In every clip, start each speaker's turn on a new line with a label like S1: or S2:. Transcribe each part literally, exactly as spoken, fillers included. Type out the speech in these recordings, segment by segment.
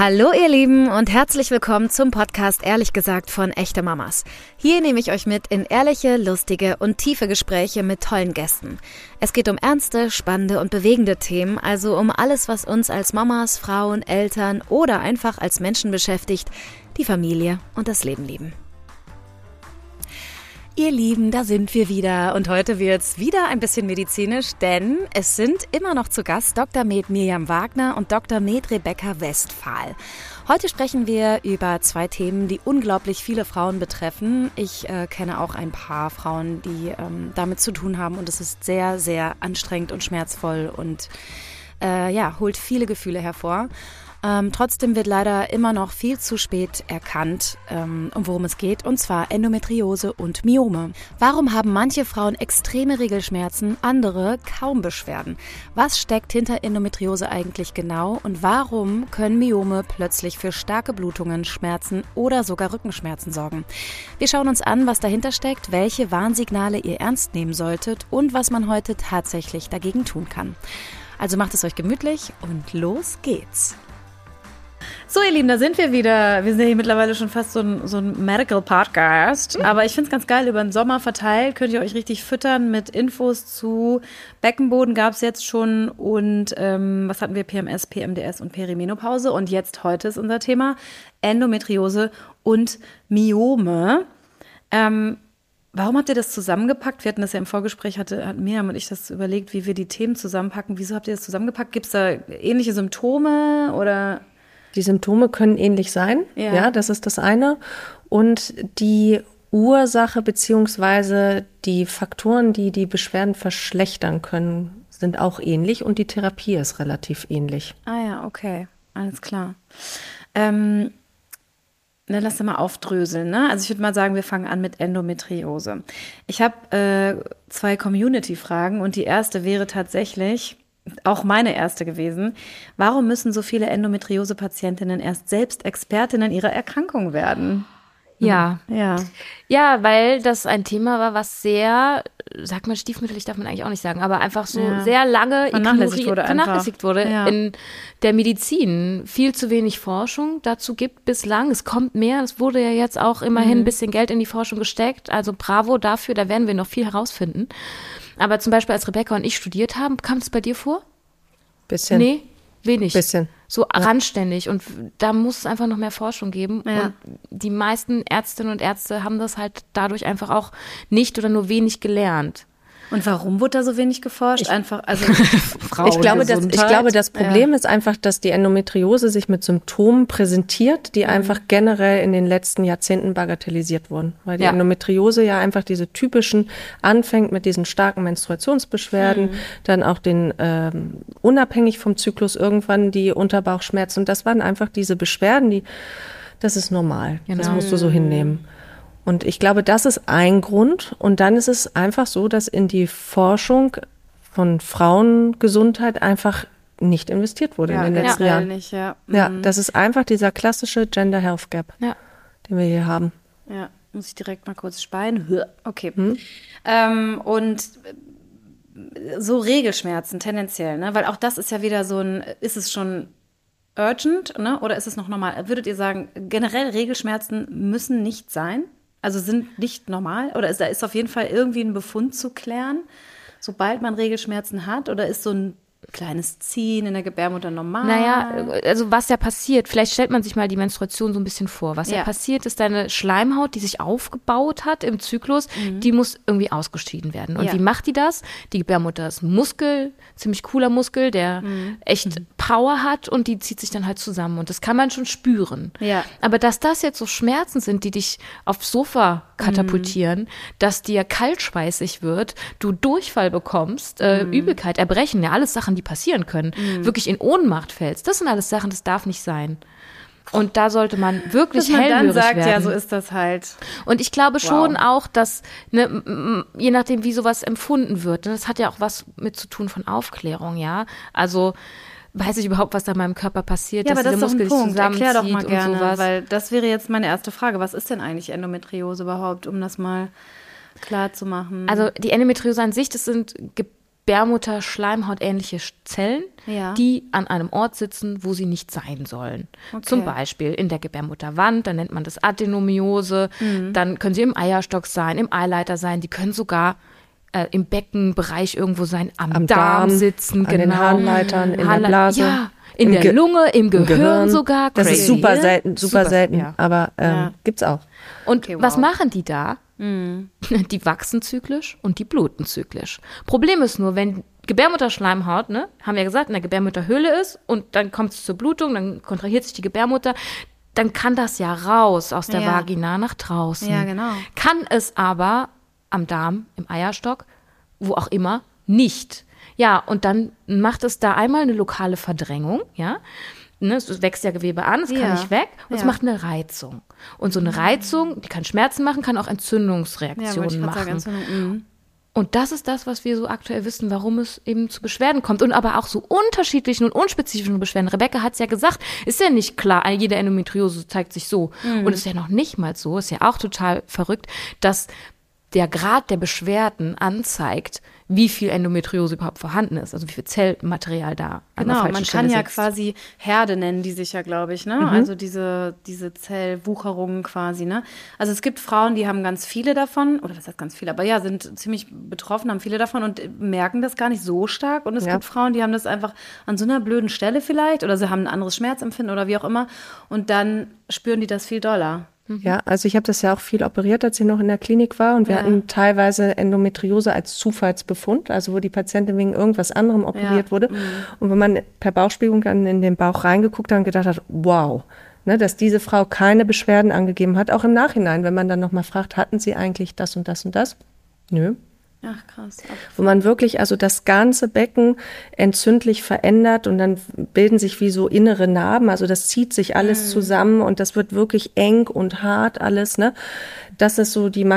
S1: Hallo ihr Lieben und herzlich willkommen zum Podcast Ehrlich gesagt von Echte Mamas. Hier nehme ich euch mit in ehrliche, lustige und tiefe Gespräche mit tollen Gästen. Es geht um ernste, spannende und bewegende Themen, also um alles, was uns als Mamas, Frauen, Eltern oder einfach als Menschen beschäftigt, die Familie und das Leben lieben. Ihr Lieben, da sind wir wieder und heute wird's wieder ein bisschen medizinisch, denn es sind immer noch zu Gast Doktor Med Mirjam Wagner und Doktor Med Rebecca Westphal. Heute sprechen wir über zwei Themen, die unglaublich viele Frauen betreffen. Ich äh, kenne auch ein paar Frauen, die ähm, damit zu tun haben und es ist sehr, sehr anstrengend und schmerzvoll und äh, ja, holt viele Gefühle hervor. Ähm, trotzdem wird leider immer noch viel zu spät erkannt, ähm, um worum es geht, und zwar Endometriose und Myome. Warum haben manche Frauen extreme Regelschmerzen, andere kaum Beschwerden? Was steckt hinter Endometriose eigentlich genau und warum können Myome plötzlich für starke Blutungen, Schmerzen oder sogar Rückenschmerzen sorgen? Wir schauen uns an, was dahinter steckt, welche Warnsignale ihr ernst nehmen solltet und was man heute tatsächlich dagegen tun kann. Also macht es euch gemütlich und los geht's! So ihr Lieben, da sind wir wieder. Wir sind ja hier mittlerweile schon fast so ein, so ein Medical Podcast. Aber ich finde es ganz geil, über den Sommer verteilt könnt ihr euch richtig füttern mit Infos zu Beckenboden gab es jetzt schon und ähm, was hatten wir, P M S, P M D S und Perimenopause. Und jetzt, heute ist unser Thema Endometriose und Myome. Ähm, warum habt ihr das zusammengepackt? Wir hatten das ja im Vorgespräch, hatte, hatten Mirjam und ich das überlegt, wie wir die Themen zusammenpacken. Wieso habt ihr das zusammengepackt? Gibt es da ähnliche Symptome oder...
S2: Die Symptome können ähnlich sein, ja. ja, das ist das eine. Und die Ursache beziehungsweise die Faktoren, die die Beschwerden verschlechtern können, sind auch ähnlich und die Therapie ist relativ ähnlich.
S1: Ah ja, okay, alles klar. Ähm, dann lass uns mal aufdröseln, ne? Also ich würde mal sagen, wir fangen an mit Endometriose. Ich habe äh, zwei Community-Fragen und die erste wäre tatsächlich... auch meine erste gewesen. Warum müssen so viele Endometriose-Patientinnen erst selbst Expertinnen ihrer Erkrankung werden?
S3: Ja.
S1: Ja.
S3: Ja, weil das ein Thema war, was sehr, sagt man stiefmütterlich, darf man eigentlich auch nicht sagen, aber einfach so
S1: ja.
S3: sehr lange
S1: vernachlässigt wurde,
S3: vernachlässigt wurde
S1: ja.
S3: in der Medizin. Viel zu wenig Forschung dazu gibt bislang. Es kommt mehr. Es wurde ja jetzt auch immerhin mhm. ein bisschen Geld in die Forschung gesteckt. Also bravo dafür, da werden wir noch viel herausfinden. Aber zum Beispiel, als Rebecca und ich studiert haben, kam es bei dir vor?
S2: Bisschen.
S3: Nee, wenig.
S2: Bisschen.
S3: So
S2: ja.
S3: randständig. Und da muss es einfach noch mehr Forschung geben.
S1: Ja.
S3: Und die meisten Ärztinnen und Ärzte haben das halt dadurch einfach auch nicht oder nur wenig gelernt.
S1: Und warum wurde da so wenig geforscht?
S2: Ich,
S1: einfach, also
S2: ich glaube, das, ich glaube, das Problem ja. ist einfach, dass die Endometriose sich mit Symptomen präsentiert, die mhm. einfach generell in den letzten Jahrzehnten bagatellisiert wurden. Weil die ja. Endometriose ja einfach diese typischen anfängt mit diesen starken Menstruationsbeschwerden, mhm. dann auch den ähm, unabhängig vom Zyklus irgendwann die Unterbauchschmerzen. Und das waren einfach diese Beschwerden, die, das ist normal. Genau. Das musst du so hinnehmen. Und ich glaube, das ist ein Grund. Und dann ist es einfach so, dass in die Forschung von Frauengesundheit einfach nicht investiert wurde ja, in den letzten Jahren.
S1: Nicht, ja. Mhm.
S2: ja, das ist einfach dieser klassische Gender Health Gap,
S3: ja.
S2: den wir hier haben.
S1: Ja, muss ich direkt mal kurz speien. Okay.
S2: Hm?
S1: Ähm, und so Regelschmerzen tendenziell, ne? Weil auch das ist ja wieder so ein, ist es schon urgent, ne? Oder ist es noch normal? Würdet ihr sagen, generell Regelschmerzen müssen nicht sein? Also sind nicht normal? Oder ist da ist auf jeden Fall irgendwie ein Befund zu klären, sobald man Regelschmerzen hat? Oder ist so ein kleines Ziehen in der Gebärmutter normal?
S3: Naja, also was ja passiert, vielleicht stellt man sich mal die Menstruation so ein bisschen vor. Was ja, ja passiert, ist deine Schleimhaut, die sich aufgebaut hat im Zyklus, mhm. die muss irgendwie ausgeschieden werden. Und ja. wie macht die das? Die Gebärmutter ist ein Muskel, ziemlich cooler Muskel, der mhm. echt mhm. Power hat und die zieht sich dann halt zusammen. Und das kann man schon spüren.
S1: Ja.
S3: Aber dass das jetzt so Schmerzen sind, die dich aufs Sofa katapultieren, mhm. dass dir kaltschweißig wird, du Durchfall bekommst, äh, mhm. Übelkeit, Erbrechen, ja alles Sachen, die passieren können, mhm. wirklich in Ohnmacht fällst. Das sind alles Sachen, das darf nicht sein. Und da sollte man wirklich
S1: dass man
S3: hellhörig
S1: dann sagt,
S3: werden.
S1: Ja, so ist das halt.
S3: Und ich glaube
S1: wow.
S3: schon auch, dass, ne, je nachdem, wie sowas empfunden wird, das hat ja auch was mit zu tun von Aufklärung, ja. Also weiß ich überhaupt, was da in meinem Körper passiert,
S1: ja,
S3: dass
S1: aber das
S3: dieser
S1: ist
S3: Muskel
S1: doch ein
S3: sich
S1: Punkt. Erklär doch mal
S3: zusammenzieht
S1: gerne,
S3: und sowas.
S1: Weil das wäre jetzt meine erste Frage. Was ist denn eigentlich Endometriose überhaupt, um das mal klar zu machen?
S3: Also die Endometriose an sich, das sind Ge- Gebärmutter-Schleimhaut-ähnliche Zellen,
S1: ja.
S3: die an einem Ort sitzen, wo sie nicht sein sollen. Okay. Zum Beispiel in der Gebärmutterwand, dann nennt man das Adenomiose, mhm. dann können sie im Eierstock sein, im Eileiter sein, die können sogar äh, im Beckenbereich irgendwo sein, am, am Darm, Darm sitzen,
S2: an genau. den Harnleitern, in
S3: Harnle-
S2: der Blase.
S3: Ja, in
S2: Im
S3: der
S2: Ge-
S3: Lunge, im Gehirn,
S2: Gehirn
S3: sogar.
S2: Das
S3: Crazy.
S2: ist super selten, super, super selten,
S3: ja.
S2: aber ähm,
S1: ja.
S2: gibt's auch.
S3: Und
S1: okay, wow.
S3: was machen die da?
S1: Mhm.
S3: Die wachsen zyklisch und die bluten zyklisch. Problem ist nur, wenn Gebärmutterschleimhaut, ne, haben wir ja gesagt, in der Gebärmutterhöhle ist und dann kommt es zur Blutung, dann kontrahiert sich die Gebärmutter, dann kann das ja raus aus der
S1: ja.
S3: Vagina nach draußen.
S1: Ja, genau.
S3: Kann es aber am Darm, im Eierstock, wo auch immer, nicht. Ja, und dann macht es da einmal eine lokale Verdrängung, ja. Ne, es wächst ja Gewebe an, es
S1: ja.
S3: kann nicht weg und
S1: ja.
S3: es macht eine Reizung. Und so eine Reizung, die kann Schmerzen machen, kann auch Entzündungsreaktionen
S1: ja,
S3: machen.
S1: Sagen, Entzündung.
S3: Und das ist das, was wir so aktuell wissen, warum es eben zu Beschwerden kommt. Und aber auch so unterschiedlichen und unspezifischen Beschwerden. Rebecca hat es ja gesagt, ist ja nicht klar, jede Endometriose zeigt sich so. Mhm. Und es ist ja noch nicht mal so, ist ja auch total verrückt, dass der Grad der Beschwerden anzeigt, wie viel Endometriose überhaupt vorhanden ist, also wie viel Zellmaterial da an der
S1: Genau,
S3: falschen
S1: man
S3: Stelle
S1: kann ja
S3: sitzt.
S1: quasi Herde nennen die sich ja, glaube ich, ne?
S2: Mhm.
S1: Also diese, diese Zellwucherungen quasi, ne? Also es gibt Frauen, die haben ganz viele davon, oder was heißt ganz viele, aber ja, sind ziemlich betroffen, haben viele davon und merken das gar nicht so stark. Und es
S2: ja.
S1: gibt Frauen, die haben das einfach an so einer blöden Stelle vielleicht oder sie haben ein anderes Schmerzempfinden oder wie auch immer und dann spüren die das viel doller.
S2: Ja, also ich habe das ja auch viel operiert, als ich noch in der Klinik war und wir
S1: ja.
S2: hatten teilweise Endometriose als Zufallsbefund, also wo die Patientin wegen irgendwas anderem operiert
S1: ja.
S2: wurde
S1: mhm.
S2: und wenn man per Bauchspiegelung dann in den Bauch reingeguckt hat und gedacht hat, wow, ne, dass diese Frau keine Beschwerden angegeben hat, auch im Nachhinein, wenn man dann nochmal fragt, hatten sie eigentlich das und das und das? Nö.
S1: Ach, krass.
S2: Wo man wirklich also das ganze Becken entzündlich verändert und dann bilden sich wie so innere Narben, also das zieht sich alles mm. zusammen und das wird wirklich eng und hart alles, ne? Das ist so die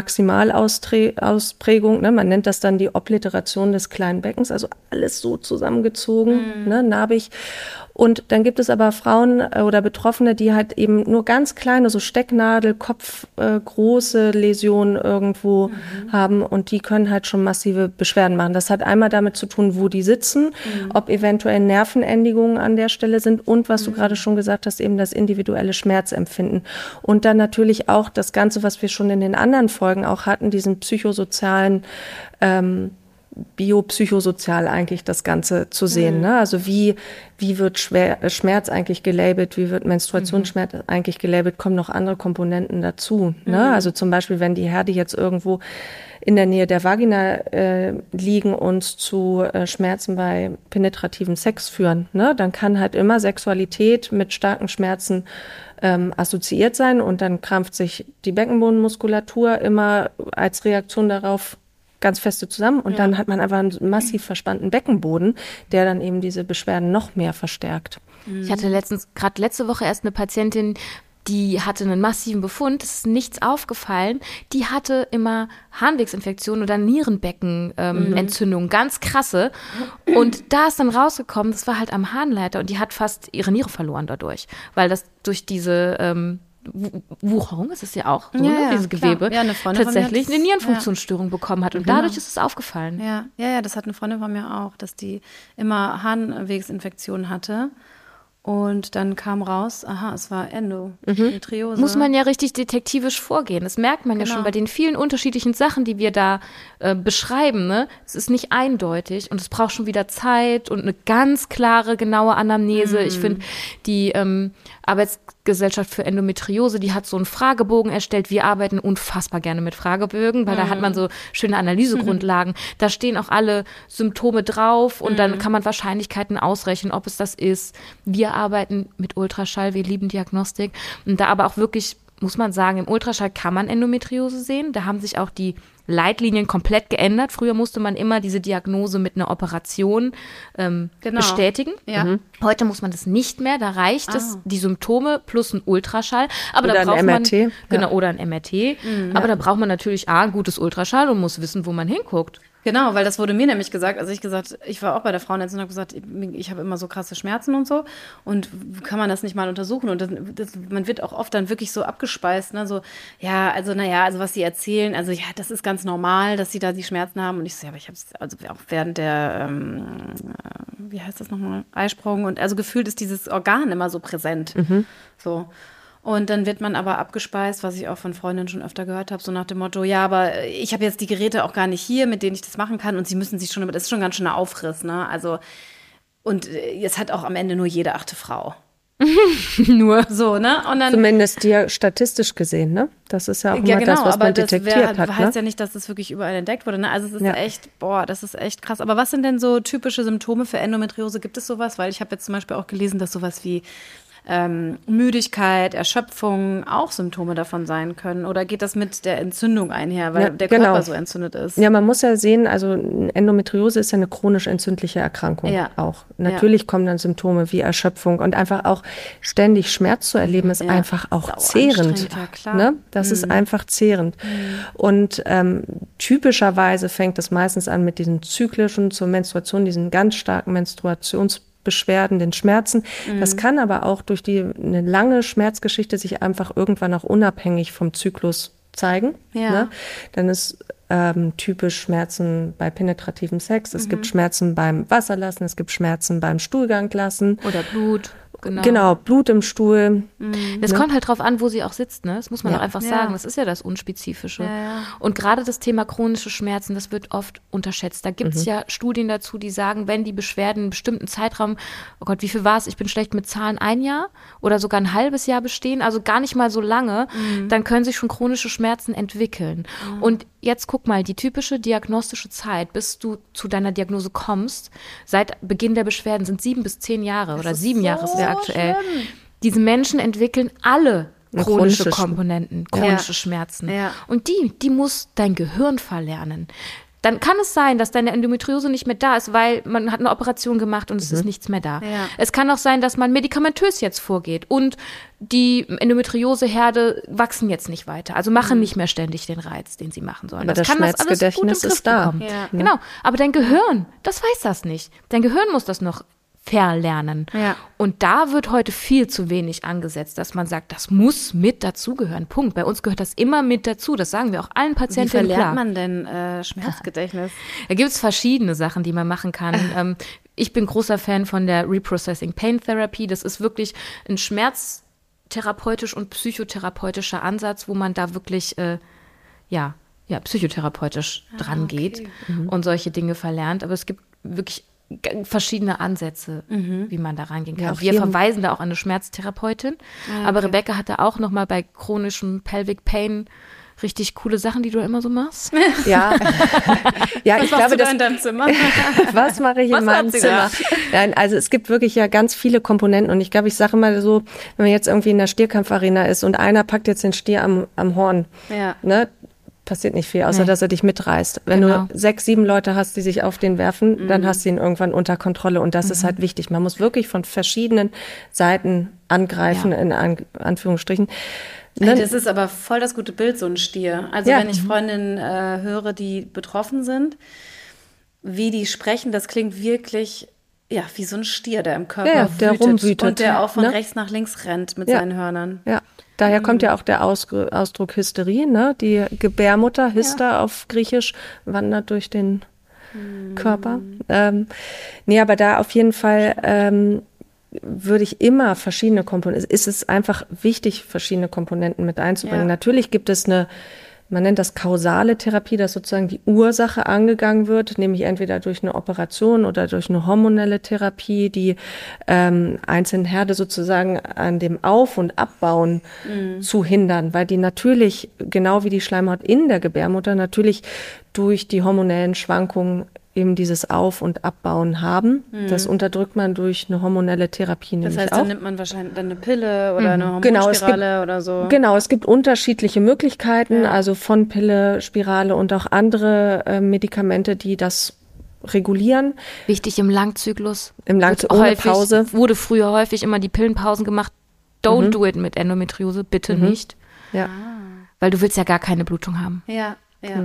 S2: Maximalausprägung, ne? Man nennt das dann die Obliteration des kleinen Beckens, also alles so zusammengezogen, mm. ne? Narbig. Und dann gibt es aber Frauen oder Betroffene, die halt eben nur ganz kleine, so Stecknadel, Kopf, äh, große Läsionen irgendwo mhm. haben und die können halt schon massive Beschwerden machen. Das hat einmal damit zu tun, wo die sitzen, mhm. ob eventuell Nervenendigungen an der Stelle sind und was mhm. du gerade schon gesagt hast, eben das individuelle Schmerzempfinden. Und dann natürlich auch das Ganze, was wir schon in den anderen Folgen auch hatten, diesen psychosozialen ähm, biopsychosozial eigentlich das Ganze zu sehen. Mhm. Ne? Also wie, wie wird Schwer, Schmerz eigentlich gelabelt, wie wird Menstruationsschmerz mhm. eigentlich gelabelt, kommen noch andere Komponenten dazu. Mhm. Ne? Also zum Beispiel, wenn die Herde jetzt irgendwo in der Nähe der Vagina äh, liegen und zu äh, Schmerzen bei penetrativem Sex führen, ne? Dann kann halt immer Sexualität mit starken Schmerzen ähm, assoziiert sein und dann krampft sich die Beckenbodenmuskulatur immer als Reaktion darauf ganz feste zusammen und ja. dann hat man einfach einen massiv verspannten Beckenboden, der dann eben diese Beschwerden noch mehr verstärkt.
S3: Ich hatte letztens, gerade letzte Woche erst eine Patientin, die hatte einen massiven Befund, es ist nichts aufgefallen, die hatte immer Harnwegsinfektionen oder Nierenbeckenentzündungen, ähm, mhm. ganz krasse und da ist dann rausgekommen, das war halt am Harnleiter und die hat fast ihre Niere verloren dadurch, weil das durch diese ähm, Wucherung, ist es ja auch so,
S1: ja,
S3: ne,
S1: ja,
S3: dieses Gewebe,
S1: ja, eine
S3: tatsächlich
S1: das,
S3: eine Nierenfunktionsstörung ja. bekommen hat. Und
S1: genau.
S3: dadurch ist es aufgefallen.
S1: Ja, ja, ja, das hat eine Freundin von mir auch, dass die immer Harnwegsinfektionen hatte. Und dann kam raus, aha, es war Endometriose.
S3: Mhm. Muss man ja richtig detektivisch vorgehen. Das merkt man
S1: genau.
S3: ja schon bei den vielen unterschiedlichen Sachen, die wir da äh, beschreiben. Ne? Es ist nicht eindeutig und es braucht schon wieder Zeit und eine ganz klare, genaue Anamnese. Mhm. Ich finde, die ähm, Arbeitsgesellschaft für Endometriose, die hat so einen Fragebogen erstellt. Wir arbeiten unfassbar gerne mit Fragebögen, weil mhm. da hat man so schöne Analysegrundlagen. Mhm. Da stehen auch alle Symptome drauf und mhm. dann kann man Wahrscheinlichkeiten ausrechnen, ob es das ist. Wir arbeiten mit Ultraschall, wir lieben Diagnostik. Und da aber auch wirklich, muss man sagen, im Ultraschall kann man Endometriose sehen. Da haben sich auch die Leitlinien komplett geändert. Früher musste man immer diese Diagnose mit einer Operation ähm, genau. bestätigen.
S1: Ja. Mhm.
S3: Heute muss man das nicht mehr. Da reicht ah. es, die Symptome plus ein Ultraschall. Aber
S2: oder
S3: da braucht
S2: ein M R T.
S3: Man, genau,
S2: ja.
S3: oder ein M R T.
S1: Mhm,
S3: aber
S1: ja.
S3: da braucht man natürlich A, ein gutes Ultraschall und muss wissen, wo man hinguckt.
S4: Genau, weil das wurde mir nämlich gesagt, also ich gesagt, ich war auch bei der Frauenärztin und habe gesagt, ich, ich habe immer so krasse Schmerzen und so und kann man das nicht mal untersuchen und das, das, man wird auch oft dann wirklich so abgespeist, ne, so, ja, also naja, also was sie erzählen, also ja, das ist ganz normal, dass sie da die Schmerzen haben und ich so, ja, aber ich habe es, also auch während der, ähm, wie heißt das nochmal, Eisprung und also gefühlt ist dieses Organ immer so präsent, mhm. so. Und dann wird man aber abgespeist, was ich auch von Freundinnen schon öfter gehört habe, so nach dem Motto, ja, aber ich habe jetzt die Geräte auch gar nicht hier, mit denen ich das machen kann und sie müssen sich schon, das ist schon ganz schön ein Aufriss, ne? Also, und es hat auch am Ende nur jede achte Frau.
S3: Nur.
S4: So, ne? Und dann,
S2: zumindest ja statistisch gesehen, ne? Das ist ja auch
S4: ja,
S2: immer
S4: genau,
S2: das, was
S4: aber
S2: man
S4: das
S2: detektiert
S4: wär,
S2: hat.
S4: heißt
S2: ne?
S4: ja nicht, dass das wirklich überall entdeckt wurde, ne? Also es ist
S2: ja.
S4: echt, boah, das ist echt krass. Aber was sind denn so typische Symptome für Endometriose? Gibt es sowas? Weil ich habe jetzt zum Beispiel auch gelesen, dass sowas wie Ähm, Müdigkeit, Erschöpfung auch Symptome davon sein können? Oder geht das mit der Entzündung einher, weil
S2: ja,
S4: der
S2: genau.
S4: Körper so entzündet ist?
S2: Ja, man muss ja sehen, also Endometriose ist ja eine chronisch entzündliche Erkrankung
S4: ja.
S2: auch. Natürlich ja. kommen dann Symptome wie Erschöpfung und einfach auch ständig Schmerz zu erleben, ist ja. einfach auch Sau zehrend.
S4: Ja, klar.
S2: Ne? Das mhm. ist einfach zehrend. Mhm. Und ähm, typischerweise fängt es meistens an mit diesen zyklischen zur Menstruation, diesen ganz starken Menstruations Beschwerden, den Schmerzen. Mhm. Das kann aber auch durch die eine lange Schmerzgeschichte sich einfach irgendwann auch unabhängig vom Zyklus zeigen.
S4: Ja.
S2: Ne? Dann ist ähm, typisch Schmerzen bei penetrativem Sex. Es mhm. gibt Schmerzen beim Wasserlassen, es gibt Schmerzen beim Stuhlgang lassen.
S3: Oder Blut. Genau.
S2: genau, Blut im Stuhl.
S3: Mhm. Das ne? kommt halt drauf an, wo sie auch sitzt, ne? Das muss man ja. auch einfach ja. sagen. Das ist ja das Unspezifische.
S4: Ja, ja.
S3: Und gerade das Thema chronische Schmerzen, das wird oft unterschätzt. Da gibt es mhm. ja Studien dazu, die sagen, wenn die Beschwerden einen bestimmten Zeitraum, oh Gott, wie viel war es? Ich bin schlecht mit Zahlen, ein Jahr oder sogar ein halbes Jahr bestehen, also gar nicht mal so lange, mhm. dann können sich schon chronische Schmerzen entwickeln. Mhm. Und jetzt guck mal, die typische diagnostische Zeit, bis du zu deiner Diagnose kommst, seit Beginn der Beschwerden sind sieben bis zehn Jahre oder sieben so Jahre ist der aktuell. Schlimm. Diese Menschen entwickeln alle chronische, chronische Komponenten, chronische ja. Schmerzen. Ja. Und die, die muss dein Gehirn verlernen. Dann kann es sein, dass deine Endometriose nicht mehr da ist, weil man hat eine Operation gemacht und es mhm. ist nichts mehr da. Ja. Es kann auch sein, dass man medikamentös jetzt vorgeht und die Endometrioseherde wachsen jetzt nicht weiter, also machen mhm. nicht mehr ständig den Reiz, den sie machen sollen.
S2: Aber das, das kann Schmerzgedächtnis das alles gut im Griff ist da.
S3: Ja. Genau, aber dein Gehirn, das weiß das nicht. Dein Gehirn muss das noch verlernen.
S4: Ja.
S3: Und da wird heute viel zu wenig angesetzt, dass man sagt, das muss mit dazugehören. Punkt. Bei uns gehört das immer mit dazu. Das sagen wir auch allen Patienten.
S4: Wie verlernt man denn äh, Schmerzgedächtnis?
S3: Da gibt es verschiedene Sachen, die man machen kann. ähm, ich bin großer Fan von der Reprocessing Pain Therapy. Das ist wirklich ein schmerztherapeutisch und psychotherapeutischer Ansatz, wo man da wirklich äh, ja, ja, psychotherapeutisch ah, dran okay. geht mhm. und solche Dinge verlernt. Aber es gibt wirklich verschiedene Ansätze, mhm. wie man da rangehen kann. Ja, wir verweisen da auch an eine Schmerztherapeutin. Ah, okay. Aber Rebecca hatte auch noch mal bei chronischem Pelvic Pain richtig coole Sachen, die du immer so machst.
S2: Ja, ja,
S4: was
S2: ich glaube,
S4: du
S2: das
S4: da in deinem Zimmer?
S2: Was mache ich
S4: was
S2: in meinem Zimmer? Nein, also es gibt wirklich ja ganz viele Komponenten und ich glaube, ich sage mal so, wenn man jetzt irgendwie in der Stierkampfarena ist und einer packt jetzt den Stier am, am Horn,
S4: ja.
S2: ne? Passiert nicht viel, außer nee. dass er dich mitreißt. Wenn genau. du sechs, sieben Leute hast, die sich auf den werfen, mhm. dann hast du ihn irgendwann unter Kontrolle. Und das mhm. ist halt wichtig. Man muss wirklich von verschiedenen Seiten angreifen, ja. in An- Anführungsstrichen.
S4: Ey, das ist aber voll das gute Bild, so ein Stier. Also ja. wenn ich Freundinnen äh, höre, die betroffen sind, wie die sprechen, das klingt wirklich ja wie so ein Stier, der im Körper
S2: ja, der
S4: wütet.
S2: rumwütet.
S4: Und der auch von
S2: ne?
S4: rechts nach links rennt mit
S2: ja.
S4: seinen Hörnern.
S2: Ja. Daher kommt ja auch der Ausg- Ausdruck Hysterie, ne? Die Gebärmutter, Hyster ja. auf Griechisch, wandert durch den hm. Körper. Ähm, nee, aber da auf jeden Fall ähm, würde ich immer verschiedene Komponenten, ist es einfach wichtig, verschiedene Komponenten mit einzubringen. Ja. Natürlich gibt es eine, man nennt das kausale Therapie, dass sozusagen die Ursache angegangen wird, nämlich entweder durch eine Operation oder durch eine hormonelle Therapie, die ähm, einzelne Herde sozusagen an dem Auf- und Abbauen mhm. zu hindern, weil die natürlich, genau wie die Schleimhaut in der Gebärmutter, natürlich durch die hormonellen Schwankungen eben dieses Auf- und Abbauen haben. Mhm. Das unterdrückt man durch eine hormonelle Therapie nämlich auch. Das heißt,
S4: dann nimmt man wahrscheinlich dann eine Pille oder mhm. eine Hormonspirale genau, oder so.
S2: Genau, es gibt unterschiedliche Möglichkeiten, ja. also von Pille, Spirale und auch andere äh, Medikamente, die das regulieren.
S3: Wichtig im Langzyklus.
S2: Im Langzyklus, ohne häufig, Pause.
S3: Wurde früher häufig immer die Pillenpausen gemacht. Don't mhm. do it mit Endometriose, bitte mhm. nicht.
S2: Ja.
S3: Weil du willst ja gar keine Blutung haben.
S4: Ja, ja, mhm. ja.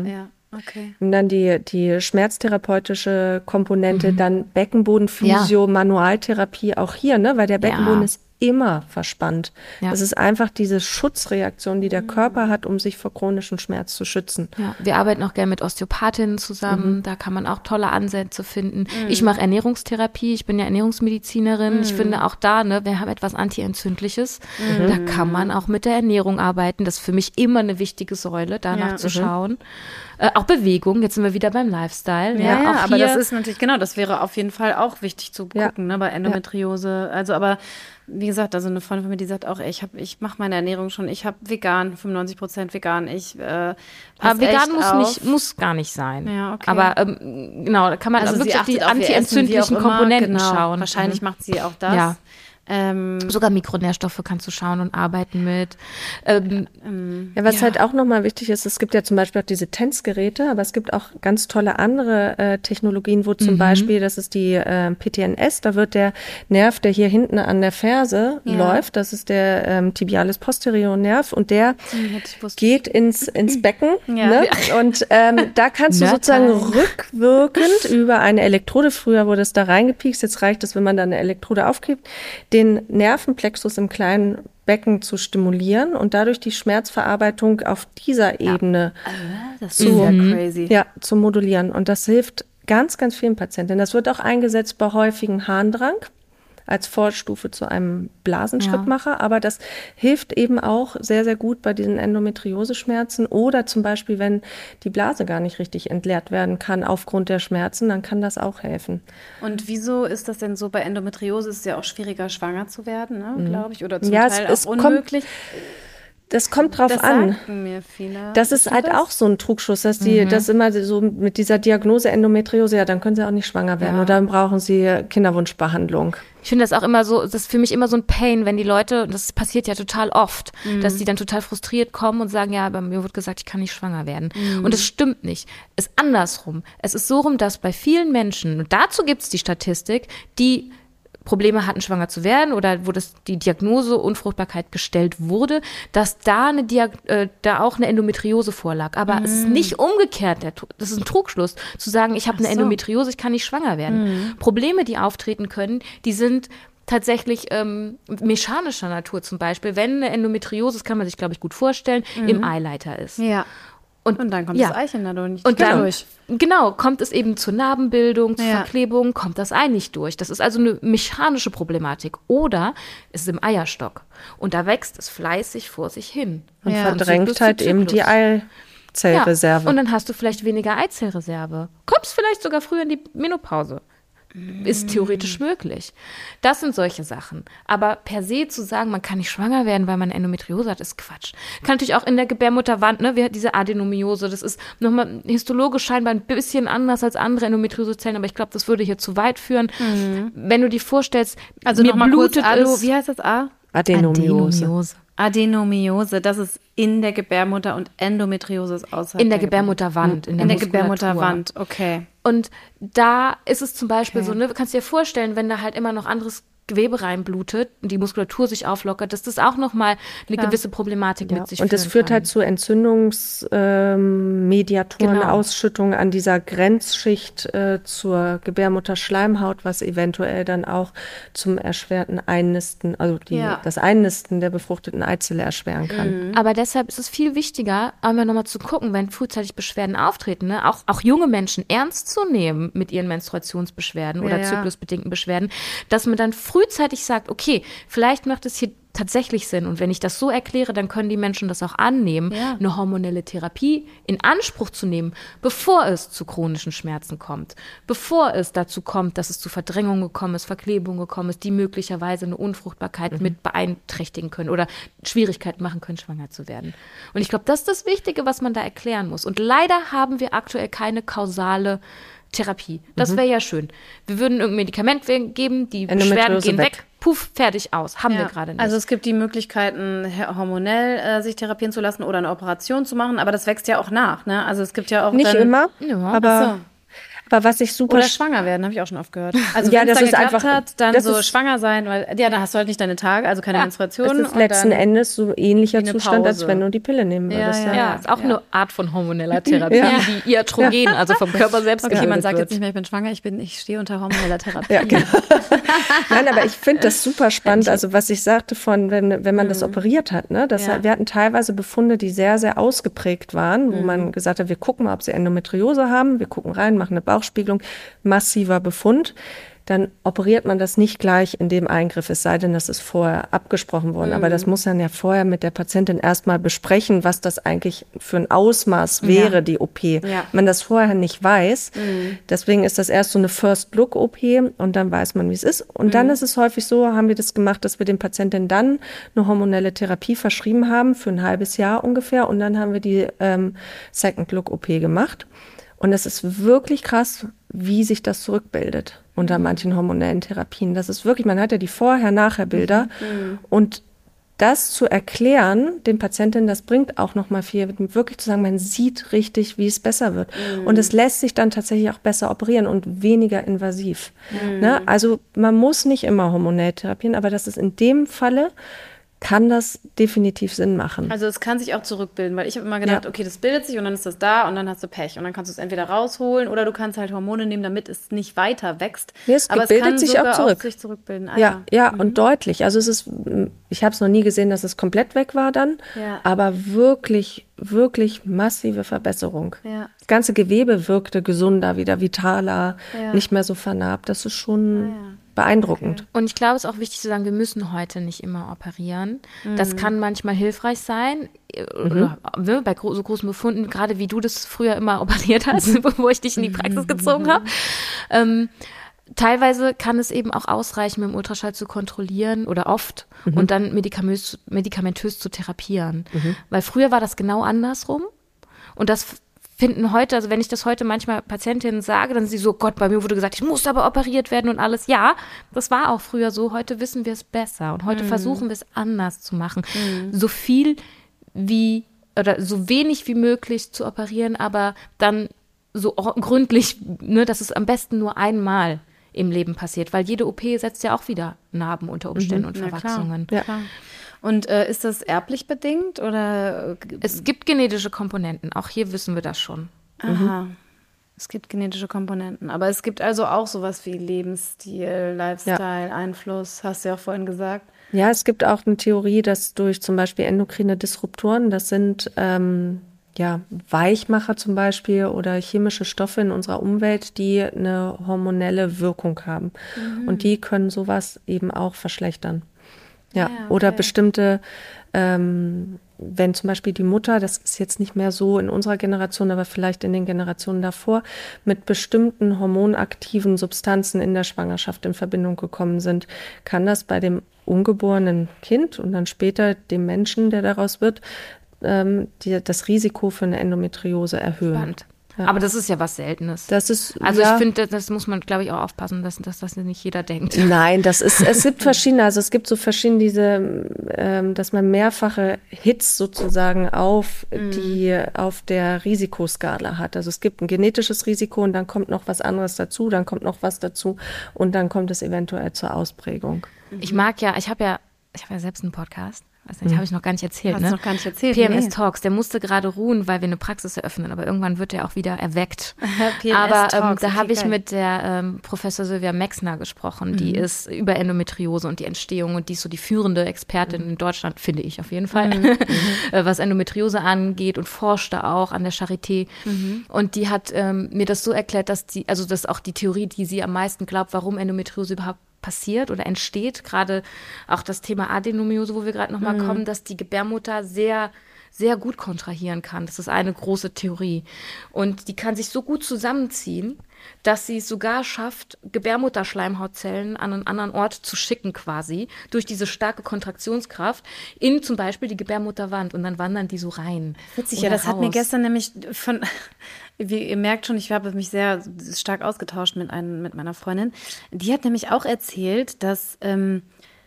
S2: Okay. Und dann die, die schmerztherapeutische Komponente, mhm. dann Beckenbodenphysio, ja. Manualtherapie auch hier, ne, weil der Beckenboden ja. ist immer verspannt. Ja. Das ist einfach diese Schutzreaktion, die der Körper hat, um sich vor chronischem Schmerz zu schützen.
S3: Ja, wir arbeiten auch gerne mit Osteopathinnen zusammen. Mhm. Da kann man auch tolle Ansätze finden. Mhm. Ich mache Ernährungstherapie. Ich bin ja Ernährungsmedizinerin. Mhm. Ich finde auch da, ne, wir haben etwas Antientzündliches. Mhm. Da kann man auch mit der Ernährung arbeiten. Das ist für mich immer eine wichtige Säule, danach ja. zu schauen. Äh, auch Bewegung, jetzt sind wir wieder beim Lifestyle.
S4: Ja, ja, ja auch aber das ist natürlich, genau, das wäre auf jeden Fall auch wichtig zu gucken, ja. ne, bei Endometriose. Ja. Also, aber wie gesagt, also eine Freundin von mir, die sagt auch, ey, ich, hab, ich mache meine Ernährung schon, ich habe vegan, fünfundneunzig Prozent vegan, ich äh,
S3: Aber vegan muss, nicht, muss gar nicht sein.
S4: Ja, okay.
S3: Aber ähm, genau, da kann man also wirklich auf die antientzündlichen
S4: Essen,
S3: Komponenten
S4: genau.
S3: schauen.
S4: Wahrscheinlich mhm. macht sie auch das.
S3: Ja.
S4: Ähm,
S3: Sogar Mikronährstoffe kannst du schauen und arbeiten mit. Ähm, ähm,
S2: ja, was
S3: ja.
S2: halt auch nochmal wichtig ist, es gibt ja zum Beispiel auch diese T E N S-Geräte, aber es gibt auch ganz tolle andere äh, Technologien, wo zum mhm. Beispiel, das ist die äh, P T N S, da wird der Nerv, der hier hinten an der Ferse ja. läuft, das ist der ähm, Tibialis posterior Nerv und der mhm, geht ins, ins Becken. Ja. Ne? Und ähm, da kannst du sozusagen rückwirkend über eine Elektrode, früher wurde es da reingepiekst, jetzt reicht es, wenn man da eine Elektrode aufgibt, den Nervenplexus im kleinen Becken zu stimulieren und dadurch die Schmerzverarbeitung auf dieser ja. Ebene
S4: das ist zu, ja crazy.
S2: Ja, zu modulieren. Und das hilft ganz, ganz vielen Patienten. Das wird auch eingesetzt bei häufigen Harndrang als Vorstufe zu einem Blasenschrittmacher, ja. aber das hilft eben auch sehr, sehr gut bei diesen Endometrioseschmerzen oder zum Beispiel, wenn die Blase gar nicht richtig entleert werden kann aufgrund der Schmerzen, dann kann das auch helfen.
S4: Und wieso ist das denn so? Bei Endometriose ist es ja auch schwieriger, schwanger zu werden, ne, mhm. glaube ich, oder zum
S2: ja,
S4: Teil
S2: es,
S4: auch
S2: es
S4: unmöglich.
S2: Kommt, Das kommt drauf
S4: das
S2: an.
S4: Sagten mir viele.
S2: Das ist halt das? auch so ein Trugschluss, dass die, mhm. das immer so mit dieser Diagnose Endometriose, ja, dann können sie auch nicht schwanger werden ja. oder dann brauchen sie Kinderwunschbehandlung.
S3: Ich finde das auch immer so, das ist für mich immer so ein Pain, wenn die Leute, das passiert ja total oft, mhm. dass die dann total frustriert kommen und sagen, ja, bei mir wurde gesagt, ich kann nicht schwanger werden. Mhm. Und es stimmt nicht. Es ist andersrum. Es ist so rum, dass bei vielen Menschen, und dazu gibt es die Statistik, die Probleme hatten, schwanger zu werden oder wo das die Diagnose Unfruchtbarkeit gestellt wurde, dass da eine Diag- äh, da auch eine Endometriose vorlag. Aber mm. es ist nicht umgekehrt. Der, das ist ein Trugschluss, zu sagen, ich habe eine so. Endometriose, ich kann nicht schwanger werden. Mm. Probleme, die auftreten können, die sind tatsächlich ähm, mechanischer Natur zum Beispiel. Wenn eine Endometriose, das kann man sich, glaube ich, gut vorstellen, mm. im Eileiter ist.
S4: Ja. Und, und dann kommt ja. das Eichen dadurch nicht
S3: und dann,
S4: durch.
S3: Genau, kommt es eben zur Narbenbildung, zur
S4: ja.
S3: Verklebung, kommt das Ei nicht durch. Das ist also eine mechanische Problematik. Oder es ist im Eierstock. Und da wächst es fleißig vor sich hin.
S2: Und ja. verdrängt halt eben die Eizellreserve.
S3: Ja. Und dann hast du vielleicht weniger Eizellreserve. Kommst vielleicht sogar früher in die Menopause. Ist theoretisch möglich. Das sind solche Sachen. Aber per se zu sagen, man kann nicht schwanger werden, weil man Endometriose hat, ist Quatsch. Kann natürlich auch in der Gebärmutterwand, ne, diese Adenomiose, das ist nochmal histologisch scheinbar ein bisschen anders als andere Endometriosezellen, aber ich glaube, das würde hier zu weit führen. Mhm. Wenn du dir vorstellst,
S4: also mir blutet es. Wie heißt das A?
S2: Adenomiose.
S3: Adenomiose.
S4: Adenomiose, das ist in der Gebärmutter und Endometriose ist außerhalb.
S3: In der Gebärmutterwand.
S4: In der, in der Gebärmutterwand, okay.
S3: Und da ist es zum Beispiel okay. so, ne, du kannst dir vorstellen, wenn da halt immer noch anderes Gewebe reinblutet und die Muskulatur sich auflockert, dass das auch nochmal eine Klar. gewisse Problematik ja. mit sich
S2: und das führt
S3: kann.
S2: halt zu Entzündungsmediatoren, ähm, genau. Ausschüttungen an dieser Grenzschicht äh, zur Gebärmutterschleimhaut, was eventuell dann auch zum erschwerten Einnisten, also die, ja. das Einnisten der befruchteten Eizelle erschweren kann.
S3: Mhm. Aber deshalb ist es viel wichtiger, einmal nochmal zu gucken, wenn frühzeitig Beschwerden auftreten, ne? auch, auch junge Menschen ernst zu nehmen mit ihren Menstruationsbeschwerden ja, oder ja. zyklusbedingten Beschwerden, dass man dann früh frühzeitig sagt, okay, vielleicht macht es hier tatsächlich Sinn und wenn ich das so erkläre, dann können die Menschen das auch annehmen, ja. eine hormonelle Therapie in Anspruch zu nehmen, bevor es zu chronischen Schmerzen kommt, bevor es dazu kommt, dass es zu Verdrängung gekommen ist, Verklebung gekommen ist, die möglicherweise eine Unfruchtbarkeit mhm. mit beeinträchtigen können oder Schwierigkeiten machen können, schwanger zu werden. Und ich glaube, das ist das Wichtige, was man da erklären muss. Und leider haben wir aktuell keine kausale Therapie. Das wäre ja schön. Wir würden irgendein Medikament geben, die Beschwerden gehen weg. weg, puff, fertig aus. Haben ja. wir gerade nicht.
S4: Also es gibt die Möglichkeiten, hormonell äh, sich therapieren zu lassen oder eine Operation zu machen, aber das wächst ja auch nach, ne? Also es gibt ja auch
S2: Nicht
S4: dann,
S2: immer, ja. aber,
S4: so.
S2: Aber was ich super...
S4: Oder schwanger werden, habe ich auch schon oft gehört. Also
S2: ja,
S4: wenn es
S2: das
S4: dann
S2: ist
S4: geklappt
S2: einfach,
S4: hat, dann
S2: das
S4: so
S2: ist,
S4: schwanger sein, weil ja, dann hast du halt nicht deine Tage, also keine
S2: ja,
S4: Menstruation.
S2: Es ist letzten Endes so ähnlicher Zustand,
S4: Pause.
S2: als wenn du die Pille nehmen würdest.
S3: Ja, ja, ja. Ist auch
S4: ja.
S3: eine Art von hormoneller Therapie,
S2: ja.
S3: die Iatrogen, ja. also vom Körper selbst
S4: okay, man sagt
S3: wird.
S4: jetzt nicht mehr, ich bin schwanger, ich bin, ich stehe unter hormoneller Therapie.
S2: Ja, genau. Nein, aber ich finde das super spannend, also was ich sagte von, wenn, wenn man mhm. das operiert hat, ne, dass ja. wir hatten teilweise Befunde, die sehr, sehr ausgeprägt waren, wo mhm. man gesagt hat, wir gucken mal, ob sie Endometriose haben, wir gucken rein, machen eine Bauchspiegelung, massiver Befund. Dann operiert man das nicht gleich in dem Eingriff, es sei denn, das ist vorher abgesprochen worden. Mhm. Aber das muss dann ja vorher mit der Patientin erstmal besprechen, was das eigentlich für ein Ausmaß wäre, ja. die O P. Ja. Wenn man das vorher nicht weiß, mhm. deswegen ist das erst so eine First-Look-O P und dann weiß man, wie es ist. Und mhm. dann ist es häufig so, haben wir das gemacht, dass wir den Patienten dann eine hormonelle Therapie verschrieben haben, für ein halbes Jahr ungefähr. Und dann haben wir die ähm, Second-Look-O P gemacht. Und es ist wirklich krass, wie sich das zurückbildet unter manchen hormonellen Therapien. Das ist wirklich, man hat ja die Vorher-Nachher-Bilder. Mhm. Und das zu erklären, den Patientinnen, das bringt auch nochmal viel, wirklich zu sagen, man sieht richtig, wie es besser wird. Mhm. Und es lässt sich dann tatsächlich auch besser operieren und weniger invasiv. Mhm. Ne? Also man muss nicht immer hormonell therapieren, aber das ist in dem Falle, kann das definitiv Sinn machen.
S4: Also es kann sich auch zurückbilden, weil ich habe immer gedacht, ja. okay, das bildet sich und dann ist das da und dann hast du Pech und dann kannst du es entweder rausholen oder du kannst halt Hormone nehmen, damit es nicht weiter wächst.
S2: Ja, es
S4: aber
S2: bildet
S4: es kann
S2: sich
S4: sogar
S2: auch zurück.
S4: Auch sich zurückbilden. Ah,
S2: ja, ja, ja
S4: mhm.
S2: und deutlich. Also es ist, ich habe es noch nie gesehen, dass es komplett weg war dann, ja. aber wirklich, wirklich massive Verbesserung. Ja. Das ganze Gewebe wirkte gesunder, wieder vitaler, ja. nicht mehr so vernarbt. Das ist schon... Ja. beeindruckend.
S3: Okay. Und ich glaube, es ist auch wichtig zu sagen, wir müssen heute nicht immer operieren. Mhm. Das kann manchmal hilfreich sein, mhm. oder, bei so großen Befunden, gerade wie du das früher immer operiert hast, bevor ich dich in die Praxis gezogen habe. Ähm, teilweise kann es eben auch ausreichen, mit dem Ultraschall zu kontrollieren oder oft mhm. und dann medikamentös, medikamentös zu therapieren. Mhm. Weil früher war das genau andersrum und das finden heute, also wenn ich das heute manchmal Patientinnen sage, dann sind sie so, Gott, bei mir wurde gesagt, ich muss aber operiert werden und alles. Ja, das war auch früher so. Heute wissen wir es besser und heute mm. versuchen wir es anders zu machen. Mm. So viel wie oder so wenig wie möglich zu operieren, aber dann so gründlich, ne, dass es am besten nur einmal im Leben passiert, weil jede O P setzt ja auch wieder Narben unter Umständen mhm. und Verwachsungen.
S4: Ja, klar. Und äh, ist das erblich bedingt oder?
S3: Es gibt genetische Komponenten. Auch hier wissen wir das schon.
S4: Aha. Mhm. Es gibt genetische Komponenten. Aber es gibt also auch sowas wie Lebensstil, Lifestyle, ja. Einfluss, hast du ja auch vorhin gesagt.
S2: Ja, es gibt auch eine Theorie, dass durch zum Beispiel endokrine Disruptoren, das sind ähm, ja Weichmacher zum Beispiel oder chemische Stoffe in unserer Umwelt, die eine hormonelle Wirkung haben. Mhm. Und die können sowas eben auch verschlechtern. Ja, ja okay. Oder bestimmte, ähm, wenn zum Beispiel die Mutter, das ist jetzt nicht mehr so in unserer Generation, aber vielleicht in den Generationen davor, mit bestimmten hormonaktiven Substanzen in der Schwangerschaft in Verbindung gekommen sind, kann das bei dem ungeborenen Kind und dann später dem Menschen, der daraus wird, ähm, die, das Risiko für eine Endometriose erhöhen.
S3: Spannend. Ja. Aber das ist ja was Seltenes.
S2: Das ist,
S3: also
S2: ja.
S3: ich finde, das muss man, glaube ich, auch aufpassen, dass, dass das nicht jeder denkt.
S2: Nein, das ist, es gibt verschiedene, also es gibt so verschiedene, diese, ähm, dass man mehrfache Hits sozusagen auf mm. die, auf der Risikoskala hat. Also es gibt ein genetisches Risiko und dann kommt noch was anderes dazu, dann kommt noch was dazu und dann kommt es eventuell zur Ausprägung.
S3: Ich mag ja, ich habe ja, ich habe ja selbst einen Podcast. Weiß nicht,
S2: Mhm.
S3: habe ich noch gar nicht erzählt.
S4: Hast
S3: ne?
S4: noch gar nicht erzählt.
S3: P M S
S4: nee.
S3: Talks, der musste gerade ruhen, weil wir eine Praxis eröffnen, aber irgendwann wird er auch wieder erweckt.
S4: P M S
S3: aber
S4: Talks,
S3: ähm, da
S4: okay,
S3: habe ich
S4: geil.
S3: mit der ähm, Professor Sylvia Mexner gesprochen, die
S4: Mhm.
S3: ist über Endometriose und die Entstehung und die ist so die führende Expertin mhm. in Deutschland, finde ich auf jeden Fall,
S4: Mhm.
S3: was Endometriose angeht und forscht da auch an der Charité. Mhm. Und die hat ähm, mir das so erklärt, dass die, also das ist auch die Theorie, die sie am meisten glaubt, warum Endometriose überhaupt passiert oder entsteht, gerade auch das Thema Adenomiose, wo wir gerade nochmal mhm. kommen, dass die Gebärmutter sehr, sehr gut kontrahieren kann. Das ist eine große Theorie. Und die kann sich so gut zusammenziehen, dass sie es sogar schafft, Gebärmutterschleimhautzellen an einen anderen Ort zu schicken quasi, durch diese starke Kontraktionskraft in zum Beispiel die Gebärmutterwand und dann wandern die so rein.
S4: Witzig, ja, das raus. Hat mir gestern nämlich von, wie ihr merkt schon, ich habe mich sehr stark ausgetauscht mit, einem, mit meiner Freundin. Die hat nämlich auch erzählt, dass, ähm,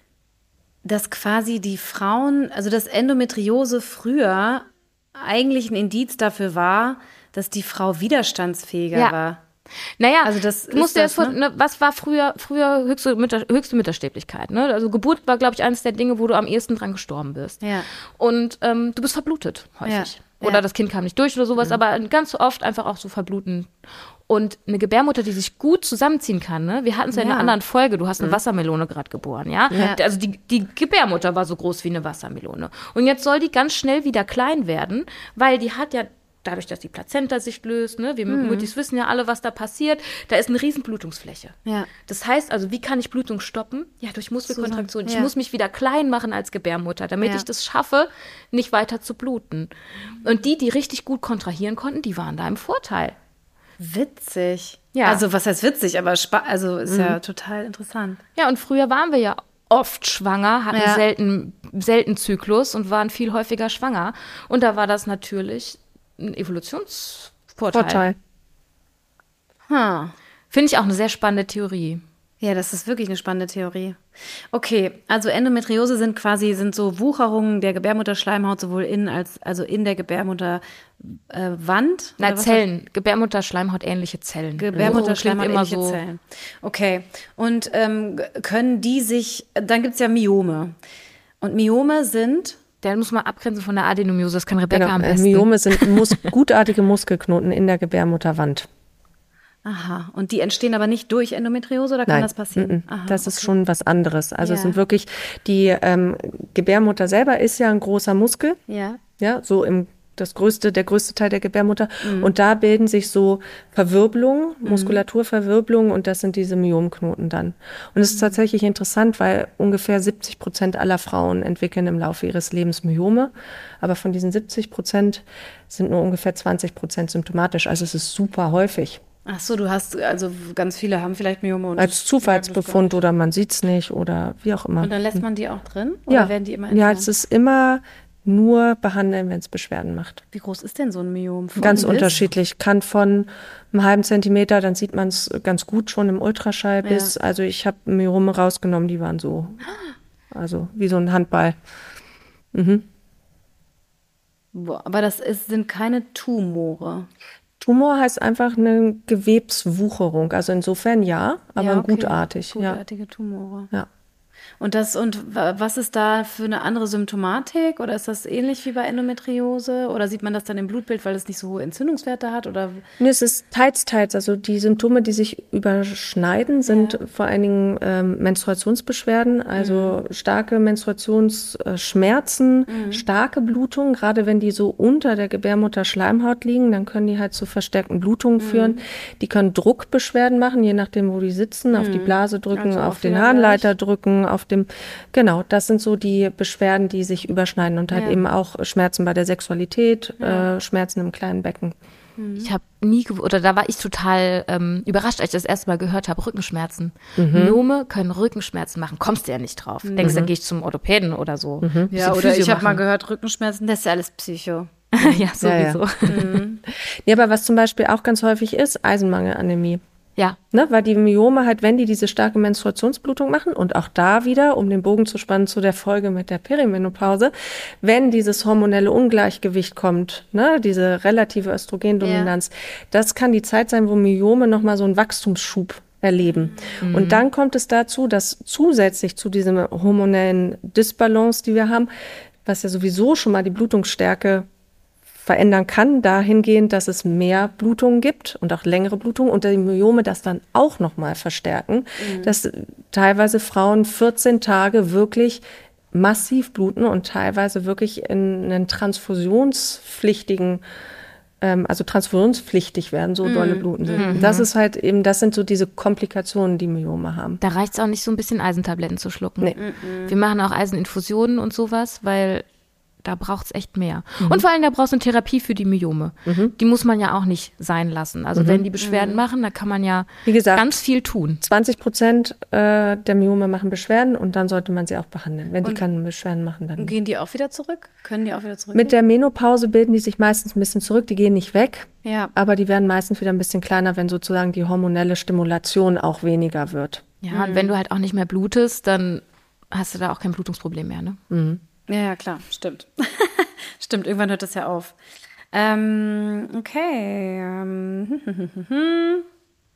S4: dass quasi die Frauen, also dass Endometriose früher eigentlich ein Indiz dafür war, dass die Frau widerstandsfähiger
S3: ja.
S4: war.
S3: Naja,
S4: also das
S3: du musst dir das
S4: das,
S3: vor, ne? Was war früher, früher höchste, Mütter, höchste Müttersterblichkeit, ne? Also Geburt war, glaube ich, eines der Dinge, wo du am ehesten dran gestorben bist.
S4: Ja.
S3: Und ähm, du bist verblutet, häufig.
S4: Ja.
S3: Oder
S4: ja.
S3: das Kind kam nicht durch oder sowas, mhm. aber ganz oft einfach auch so verbluten. Und eine Gebärmutter, die sich gut zusammenziehen kann, ne? Wir hatten es ja in einer anderen Folge, du hast eine mhm. Wassermelone gerade geboren, ja? ja? Also die, die Gebärmutter war so groß wie eine Wassermelone. Und jetzt soll die ganz schnell wieder klein werden, weil die hat ja, dadurch, dass die Plazenta sich löst, ne? Wir mhm. Müttis wissen ja alle, was da passiert, da ist eine riesen Blutungsfläche. Ja. Das heißt also, wie kann ich Blutung stoppen? Ja, durch Muskelkontraktion. Ich ja. muss mich wieder klein machen als Gebärmutter, damit ja. ich das schaffe, nicht weiter zu bluten. Und die, die richtig gut kontrahieren konnten, die waren da im Vorteil.
S4: Witzig. Ja. Also was heißt witzig, aber spa- also ist mhm. ja total interessant.
S3: Ja, und früher waren wir ja oft schwanger, hatten ja. selten, selten Zyklus und waren viel häufiger schwanger. Und da war das natürlich ein Evolutionsvorteil. Vorteil. Hm. Finde ich auch eine sehr spannende Theorie.
S4: Ja, das ist wirklich eine spannende Theorie. Okay, also Endometriose sind quasi sind so Wucherungen der Gebärmutterschleimhaut sowohl in als also in der Gebärmutterwand. Äh,
S3: Nein, Zellen, Gebärmutterschleimhaut ähnliche Zellen.
S4: Gebärmutterschleimhaut ähnliche so. Zellen. Okay, und ähm, können die sich? Dann gibt's ja Myome. Und Myome sind
S3: Der muss man abgrenzen von der Adenomyose, das kann Rebecca
S2: genau,
S3: am besten.
S2: Myome sind mus- gutartige Muskelknoten in der Gebärmutterwand.
S4: Aha, und die entstehen aber nicht durch Endometriose oder kann
S2: Nein,
S4: das passieren?
S2: Aha,
S4: das
S2: okay. ist schon was anderes. Also
S4: ja.
S2: es sind wirklich, die ähm, Gebärmutter selber ist ja ein großer Muskel.
S4: Ja.
S2: Ja, so im das größte, der größte Teil der Gebärmutter. Mhm. Und da bilden sich so Verwirbelungen, mhm. Muskulaturverwirbelungen und das sind diese Myomknoten dann. Und es ist tatsächlich interessant, weil ungefähr siebzig Prozent aller Frauen entwickeln im Laufe ihres Lebens Myome. Aber von diesen siebzig Prozent sind nur ungefähr zwanzig Prozent symptomatisch. Also es ist super häufig.
S4: Ach so, du hast, also ganz viele haben vielleicht Myome. Und
S2: als Zufallsbefund oder man sieht es nicht oder wie auch immer.
S4: Und dann lässt man die auch drin? Oder
S2: ja.
S4: werden die immer entfernt?
S2: Ja, es ist immer nur behandeln, wenn es Beschwerden macht.
S4: Wie groß ist denn so ein Myom? Von
S2: ganz
S4: bis?
S2: unterschiedlich. Kann von einem halben Zentimeter, dann sieht man es ganz gut schon im Ultraschall, bis, ja. also ich habe Myome rausgenommen, die waren so, also wie so ein Handball. Mhm.
S4: Boah, aber das ist, sind keine Tumore.
S2: Tumor heißt einfach eine Gewebswucherung. Also insofern ja, aber ja, okay. gutartig.
S4: Gutartige
S2: ja.
S4: Tumore.
S2: Ja.
S4: Und das und was ist da für eine andere Symptomatik? Oder ist das ähnlich wie bei Endometriose? Oder sieht man das dann im Blutbild, weil es nicht so hohe Entzündungswerte hat? Oder?
S2: Nee, es ist teils, teils. Also die Symptome, die sich überschneiden, sind ja. vor allen Dingen ähm, Menstruationsbeschwerden, also mhm. starke Menstruationsschmerzen, mhm. starke Blutungen. Gerade wenn die so unter der Gebärmutterschleimhaut liegen, dann können die halt zu verstärkten Blutungen mhm. führen. Die können Druckbeschwerden machen, je nachdem, wo die sitzen, mhm. auf die Blase drücken, also auf den Harnleiter drücken, auf dem, genau, das sind so die Beschwerden, die sich überschneiden und halt ja. eben auch Schmerzen bei der Sexualität, ja. äh, Schmerzen im kleinen Becken.
S3: Ich habe nie, oder da war ich total ähm, überrascht, als ich das erste Mal gehört habe, Rückenschmerzen. Mhm. Myome können Rückenschmerzen machen, kommst du ja nicht drauf. Mhm. Denkst, dann gehe ich zum Orthopäden oder so.
S4: Mhm. Ja, oder Physio ich habe mal gehört, Rückenschmerzen, das ist ja alles Psycho.
S3: ja, sowieso.
S2: Ja, ja. Mhm. Ja, aber was zum Beispiel auch ganz häufig ist, Eisenmangelanämie.
S3: Ja.
S2: Ne, weil die Myome halt, wenn die diese starke Menstruationsblutung machen und auch da wieder, um den Bogen zu spannen zu der Folge mit der Perimenopause, wenn dieses hormonelle Ungleichgewicht kommt, ne, diese relative Östrogendominanz, ja. das kann die Zeit sein, wo Myome nochmal so einen Wachstumsschub erleben. Mhm. Und dann kommt es dazu, dass zusätzlich zu diesem hormonellen Disbalance, die wir haben, was ja sowieso schon mal die Blutungsstärke verändern kann, dahingehend, dass es mehr Blutungen gibt und auch längere Blutungen und die Myome das dann auch nochmal verstärken, mhm. dass teilweise Frauen vierzehn Tage wirklich massiv bluten und teilweise wirklich in einen transfusionspflichtigen, ähm, also transfusionspflichtig werden, so mhm. dolle bluten sind. Mhm. Das ist halt eben, das sind so diese Komplikationen, die Myome haben.
S3: Da reicht es auch nicht, so ein bisschen Eisentabletten zu schlucken.
S2: Nee.
S3: Mhm. Wir machen auch Eiseninfusionen und sowas, weil da braucht es echt mehr. Mhm. Und vor allem, da brauchst du eine Therapie für die Myome. Mhm. Die muss man ja auch nicht sein lassen. Also mhm. wenn die Beschwerden mhm. machen, da kann man ja Wie gesagt, ganz viel tun.
S2: zwanzig Prozent äh, der Myome machen Beschwerden und dann sollte man sie auch behandeln. Wenn und die keine Beschwerden machen, dann.
S4: Gehen die auch wieder zurück? Können die auch wieder zurück?
S2: Mit der Menopause bilden die sich meistens ein bisschen zurück. Die gehen nicht weg,
S4: ja.
S2: aber die werden meistens wieder ein bisschen kleiner, wenn sozusagen die hormonelle Stimulation auch weniger wird.
S3: Ja, mhm. und wenn du halt auch nicht mehr blutest, dann hast du da auch kein Blutungsproblem mehr, ne?
S2: Mhm.
S4: Ja, ja, klar, stimmt. Stimmt, irgendwann hört das ja auf. Ähm, okay.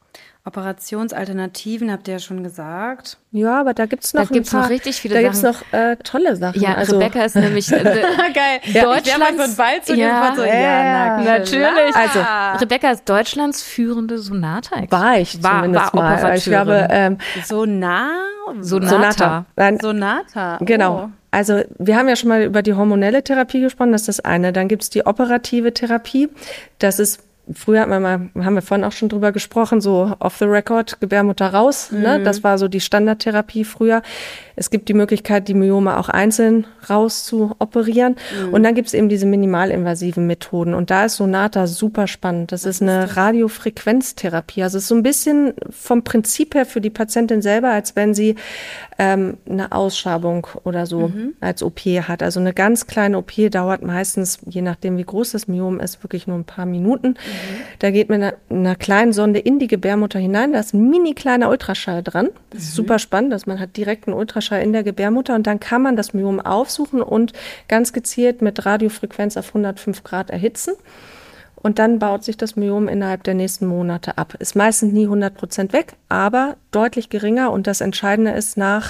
S4: Operationsalternativen habt ihr ja schon gesagt.
S2: Ja, aber da gibt's noch
S3: da gibt's
S2: ein paar,
S3: noch richtig viele
S2: da
S3: Sachen.
S2: Da gibt's noch äh, tolle Sachen.
S3: Ja,
S2: also,
S3: Rebecca ist nämlich äh,
S4: geil.
S3: Deutschlands,
S4: ja, so
S3: ja,
S4: so,
S3: ja,
S4: ja,
S3: na, natürlich.
S2: Also
S3: Rebecca ist Deutschlands führende Sonata.
S2: War ich
S3: war,
S2: zumindest
S3: war
S2: mal. Ich glaube, ähm,
S4: Sona?
S3: Sonata.
S2: Sonata. Nein,
S4: Sonata. Oh.
S2: Genau. Also wir haben ja schon mal über die hormonelle Therapie gesprochen, das ist das eine. Dann gibt's die operative Therapie. Das ist Früher hat man mal, haben wir vorhin auch schon drüber gesprochen, so off the record, Gebärmutter raus. Mhm. Ne? Das war so die Standardtherapie früher. Es gibt die Möglichkeit, die Myome auch einzeln raus zu operieren. Mhm. Und dann gibt es eben diese minimalinvasiven Methoden. Und da ist Sonata super spannend. Das Was ist eine ist das? Radiofrequenztherapie. Also es ist so ein bisschen vom Prinzip her für die Patientin selber, als wenn sie ähm, eine Ausschabung oder so mhm. als O P hat. Also eine ganz kleine O P dauert meistens, je nachdem wie groß das Myom ist, wirklich nur ein paar Minuten. Mhm. Da geht man mit einer, einer kleinen Sonde in die Gebärmutter hinein. Da ist ein mini kleiner Ultraschall dran. Das ist mhm. super spannend, dass man hat direkt einen Ultraschall in der Gebärmutter und dann kann man das Myom aufsuchen und ganz gezielt mit Radiofrequenz auf hundertfünf Grad erhitzen. Und dann baut sich das Myom innerhalb der nächsten Monate ab. Ist meistens nie hundert Prozent weg, aber deutlich geringer. Und das Entscheidende ist, nach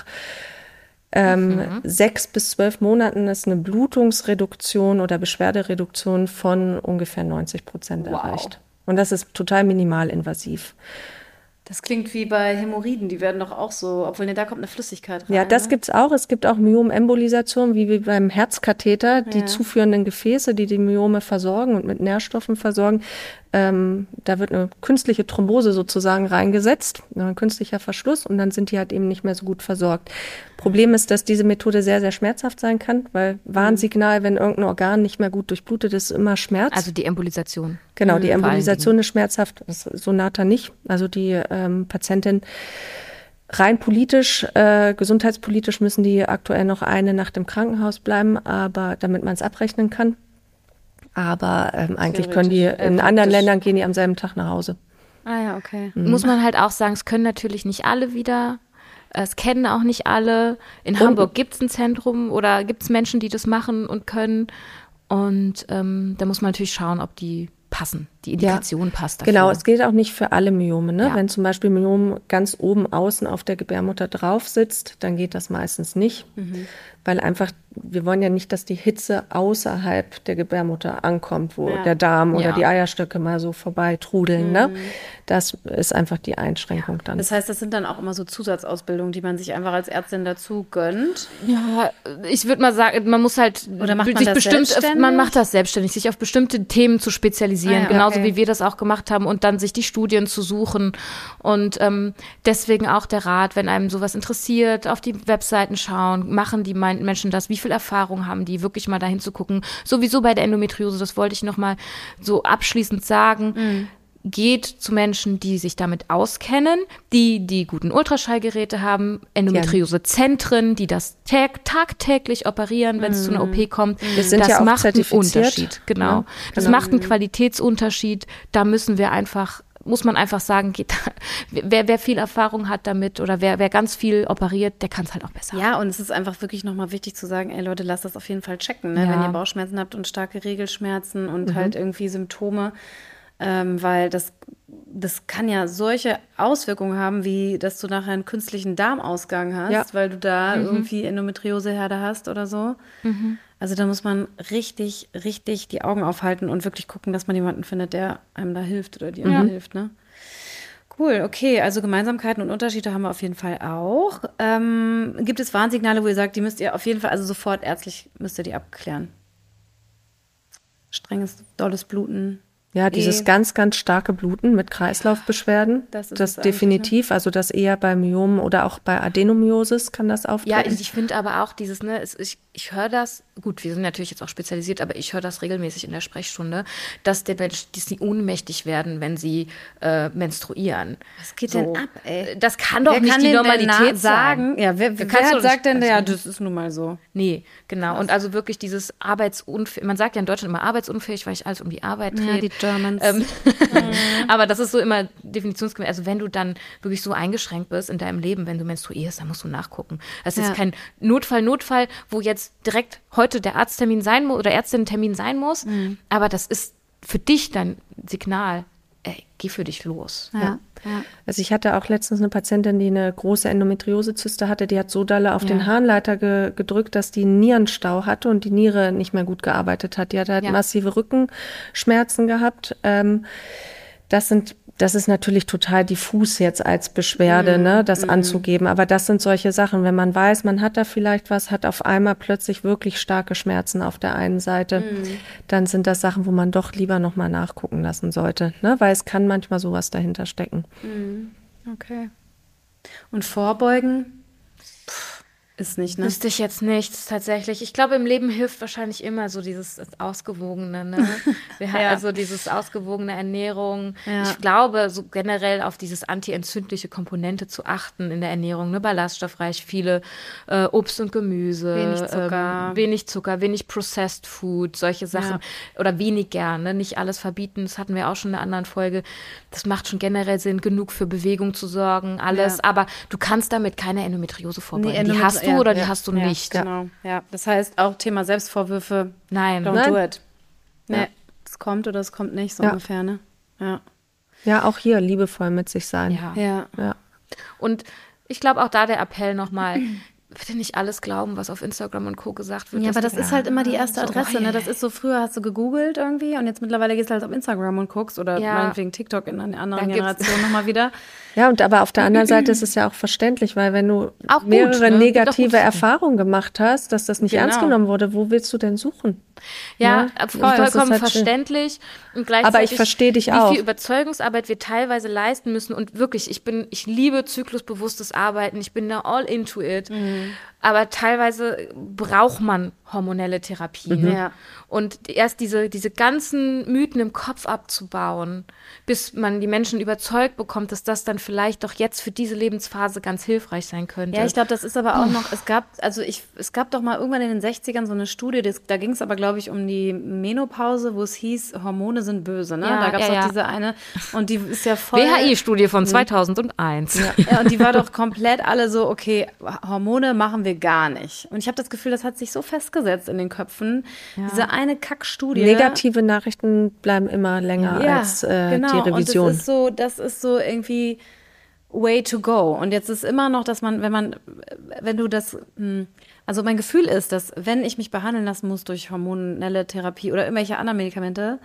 S2: ähm, mhm. sechs bis zwölf Monaten ist eine Blutungsreduktion oder Beschwerdereduktion von ungefähr neunzig Prozent wow. erreicht. Und das ist total minimalinvasiv.
S4: Das klingt wie bei Hämorrhoiden, die werden doch auch so, obwohl ne, da kommt eine Flüssigkeit rein.
S2: Ja, das ne? gibt's auch. Es gibt auch Myomembolisation, wie, wie beim Herzkatheter, die ja. zuführenden Gefäße, die die Myome versorgen und mit Nährstoffen versorgen. Ähm, da wird eine künstliche Thrombose sozusagen reingesetzt, ein künstlicher Verschluss, und dann sind die halt eben nicht mehr so gut versorgt. Problem ist, dass diese Methode sehr, sehr schmerzhaft sein kann, weil Warnsignal, wenn irgendein Organ nicht mehr gut durchblutet ist, immer Schmerz.
S3: Also die Embolisation.
S2: Genau, die Embolisation ist schmerzhaft, das Sonata nicht. Also die ähm, Patientin rein politisch, äh, gesundheitspolitisch müssen die aktuell noch eine Nacht im Krankenhaus bleiben, aber damit man es abrechnen kann. Aber ähm, eigentlich können die, in äh, anderen Ländern gehen die am selben Tag nach Hause.
S4: Ah ja, okay.
S3: Mhm. Muss man halt auch sagen, es können natürlich nicht alle wieder. Es kennen auch nicht alle. In und Hamburg gibt es ein Zentrum oder gibt es Menschen, die das machen und können. Und ähm, da muss man natürlich schauen, ob die passen, die Indikation ja, passt dafür.
S2: Genau, es gilt auch nicht für alle Myome. Ne?
S3: Ja.
S2: Wenn zum Beispiel Myom ganz oben außen auf der Gebärmutter drauf sitzt, dann geht das meistens nicht, mhm. weil einfach, wir wollen ja nicht, dass die Hitze außerhalb der Gebärmutter ankommt, wo ja. der Darm oder ja. die Eierstöcke mal so vorbei trudeln. Mhm. Ne? Das ist einfach die Einschränkung dann.
S4: Das heißt, das sind dann auch immer so Zusatzausbildungen, die man sich einfach als Ärztin dazu gönnt?
S3: Ja, ich würde mal sagen, man muss halt
S4: oder macht man
S3: sich
S4: das
S3: bestimmt,
S4: selbstständig?
S3: Man macht das selbstständig, sich auf bestimmte Themen zu spezialisieren, ah, ja, genauso
S4: okay.
S3: wie wir das auch gemacht haben und dann sich die Studien zu suchen und ähm, deswegen auch der Rat, wenn einem sowas interessiert, auf die Webseiten schauen, machen die Menschen das, wie viel Erfahrung haben die, wirklich mal dahin zu gucken. Sowieso bei der Endometriose, das wollte ich noch mal so abschließend sagen, mhm. geht zu Menschen, die sich damit auskennen, die die guten Ultraschallgeräte haben, Endometriosezentren, die das tag- tagtäglich operieren, wenn es mm. zu einer O P kommt.
S2: Das sind
S3: das
S2: ja auch
S3: macht einen
S2: zertifiziert.
S3: Unterschied. Genau. Ja, das
S2: genau.
S3: macht einen Qualitätsunterschied. Da müssen wir einfach, muss man einfach sagen, geht, wer, wer viel Erfahrung hat damit oder wer, wer ganz viel operiert, der kann es halt auch besser.
S4: Ja, und es ist einfach wirklich nochmal wichtig zu sagen, ey Leute, lasst das auf jeden Fall checken, ne?
S3: Ja.
S4: Wenn ihr Bauchschmerzen habt und starke Regelschmerzen und
S2: mhm.
S4: halt irgendwie Symptome. Ähm, weil das, das kann ja solche Auswirkungen haben, wie dass du nachher einen künstlichen Darmausgang hast, ja. weil du da mhm. irgendwie Endometrioseherde hast oder so. Mhm. Also da muss man richtig, richtig die Augen aufhalten und wirklich gucken, dass man jemanden findet, der einem da hilft oder dir mhm. hilft. Ne? Cool, okay, also Gemeinsamkeiten und Unterschiede haben wir auf jeden Fall auch. Ähm, gibt es Warnsignale, wo ihr sagt, die müsst ihr auf jeden Fall, also sofort ärztlich müsst ihr die abklären? Strenges, dolles Bluten?
S2: Ja, dieses e. ganz, ganz starke Bluten mit Kreislaufbeschwerden, das, ist das definitiv, ne? Also das eher bei Myomen oder auch bei Adenomyosis kann das auftreten.
S3: Ja, ich, ich finde aber auch dieses, ne, es, ich, ich höre das, gut, wir sind natürlich jetzt auch spezialisiert, aber ich höre das regelmäßig in der Sprechstunde, dass der Mensch, dass sie ohnmächtig werden, wenn sie äh, menstruieren.
S4: Was geht
S3: so.
S4: denn ab, ey?
S3: Das kann doch
S4: wer
S3: nicht
S4: kann
S3: die Normalität
S4: sagen.
S3: sein.
S4: Ja, wer, wer, wer hat, sagt denn, ja, das ist nun mal so.
S3: Nee, genau. Krass. Und also wirklich dieses Arbeitsunfähig, man sagt ja in Deutschland immer arbeitsunfähig, weil ich alles um die Arbeit drehe.
S4: Ja, die Germans.
S3: Ähm, aber das ist so immer definitionsgemäß. Also wenn du dann wirklich so eingeschränkt bist in deinem Leben, wenn du menstruierst, dann musst du nachgucken. Das ist ja. kein Notfall, Notfall, wo jetzt direkt heute der Arzttermin sein muss oder Ärztinnentermin sein muss. Mhm. Aber das ist für dich dein Signal. ey, geh für dich los.
S2: Ja. Ja. Ja. Also ich hatte auch letztens eine Patientin, die eine große Endometriosezyste hatte, die hat so dolle auf ja. den Harnleiter ge- gedrückt, dass die einen Nierenstau hatte und die Niere nicht mehr gut gearbeitet hat. Die hat halt ja. massive Rückenschmerzen gehabt. Ähm, das sind Das ist natürlich total diffus jetzt als Beschwerde, mm, ne, das mm. anzugeben. Aber das sind solche Sachen, wenn man weiß, man hat da vielleicht was, hat auf einmal plötzlich wirklich starke Schmerzen auf der einen Seite, mm. dann sind das Sachen, wo man doch lieber nochmal nachgucken lassen sollte, ne, weil es kann manchmal sowas dahinter stecken.
S4: Mm. Okay. Und vorbeugen? Puh. Ist nicht, ne?
S3: Wüsste ich jetzt nichts, tatsächlich. Ich glaube, im Leben hilft wahrscheinlich immer so dieses Ausgewogene, ne? Wir haben ja. Also dieses ausgewogene Ernährung. Ja. Ich glaube, so generell auf dieses anti-entzündliche Komponente zu achten in der Ernährung, ne? Ballaststoffreich, viele äh, Obst und Gemüse.
S4: Wenig Zucker.
S3: Ähm, wenig Zucker, wenig Processed Food, solche Sachen. Ja. Oder weniger, ne? Nicht alles verbieten, das hatten wir auch schon in einer anderen Folge. Das macht schon generell Sinn, genug für Bewegung zu sorgen, alles. Ja. Aber du kannst damit keine Endometriose vorbeugen. Nee, die hast du ja, oder ja, die hast du
S4: ja,
S3: nicht.
S4: Genau, ja. Das heißt auch Thema Selbstvorwürfe.
S3: Nein.
S4: Don't
S3: Nein.
S4: do it. Nee,
S3: ja.
S4: es kommt oder es kommt nicht, so
S2: ja.
S4: ungefähr, ne? Ja.
S2: Ja, auch hier liebevoll mit sich sein.
S3: Ja.
S4: Ja.
S2: ja.
S3: Und ich glaube auch da der Appell nochmal, bitte nicht alles glauben, was auf Instagram und Co. gesagt wird.
S4: Ja, aber das ist halt immer die erste
S3: so,
S4: Adresse, ne? Das ist so, früher hast du gegoogelt irgendwie und jetzt mittlerweile gehst du halt auf Instagram und guckst oder ja. meinetwegen TikTok in einer anderen Generation nochmal wieder.
S2: Ja, und aber auf der anderen Seite ist es ja auch verständlich, weil wenn du
S3: auch gut,
S2: mehrere
S3: ne?
S2: negative Erfahrungen gemacht hast, dass das nicht
S4: genau.
S2: ernst genommen wurde, wo willst du denn suchen?
S3: Ja, ja voll, vollkommen halt verständlich. Und gleichzeitig,
S2: aber ich verstehe dich auch.
S3: Wie viel Überzeugungsarbeit wir teilweise leisten müssen. Und wirklich, ich bin, ich liebe zyklusbewusstes Arbeiten. Ich bin da all into it. Mhm. Aber teilweise braucht man hormonelle Therapien.
S4: Mhm. Ja.
S3: Und erst diese, diese ganzen Mythen im Kopf abzubauen, bis man die Menschen überzeugt bekommt, dass das dann vielleicht doch jetzt für diese Lebensphase ganz hilfreich sein könnte.
S4: Ja, ich glaube, das ist aber auch noch, es gab, also ich, es gab doch mal irgendwann in den sechzigern so eine Studie, das, da ging es aber, glaube ich, um die Menopause, wo es hieß, Hormone sind böse, ne?
S3: Ja,
S4: da gab es
S3: ja,
S4: auch
S3: ja.
S4: diese eine, und die ist ja voll...
S3: W H I-Studie von zweitausendeins.
S4: Ja. Ja, und die war doch komplett alle so, okay, Hormone machen wir gar nicht. Und ich habe das Gefühl, das hat sich so festgesetzt in den Köpfen. Ja. Diese eine Kackstudie.
S2: Negative Nachrichten bleiben immer länger
S4: ja,
S2: als äh,
S4: genau.
S2: die Revision.
S4: Und das ist so, das ist so irgendwie way to go. Und jetzt ist immer noch, dass man, wenn man, wenn du das, also mein Gefühl ist, dass wenn ich mich behandeln lassen muss durch hormonelle Therapie oder irgendwelche anderen Medikamente,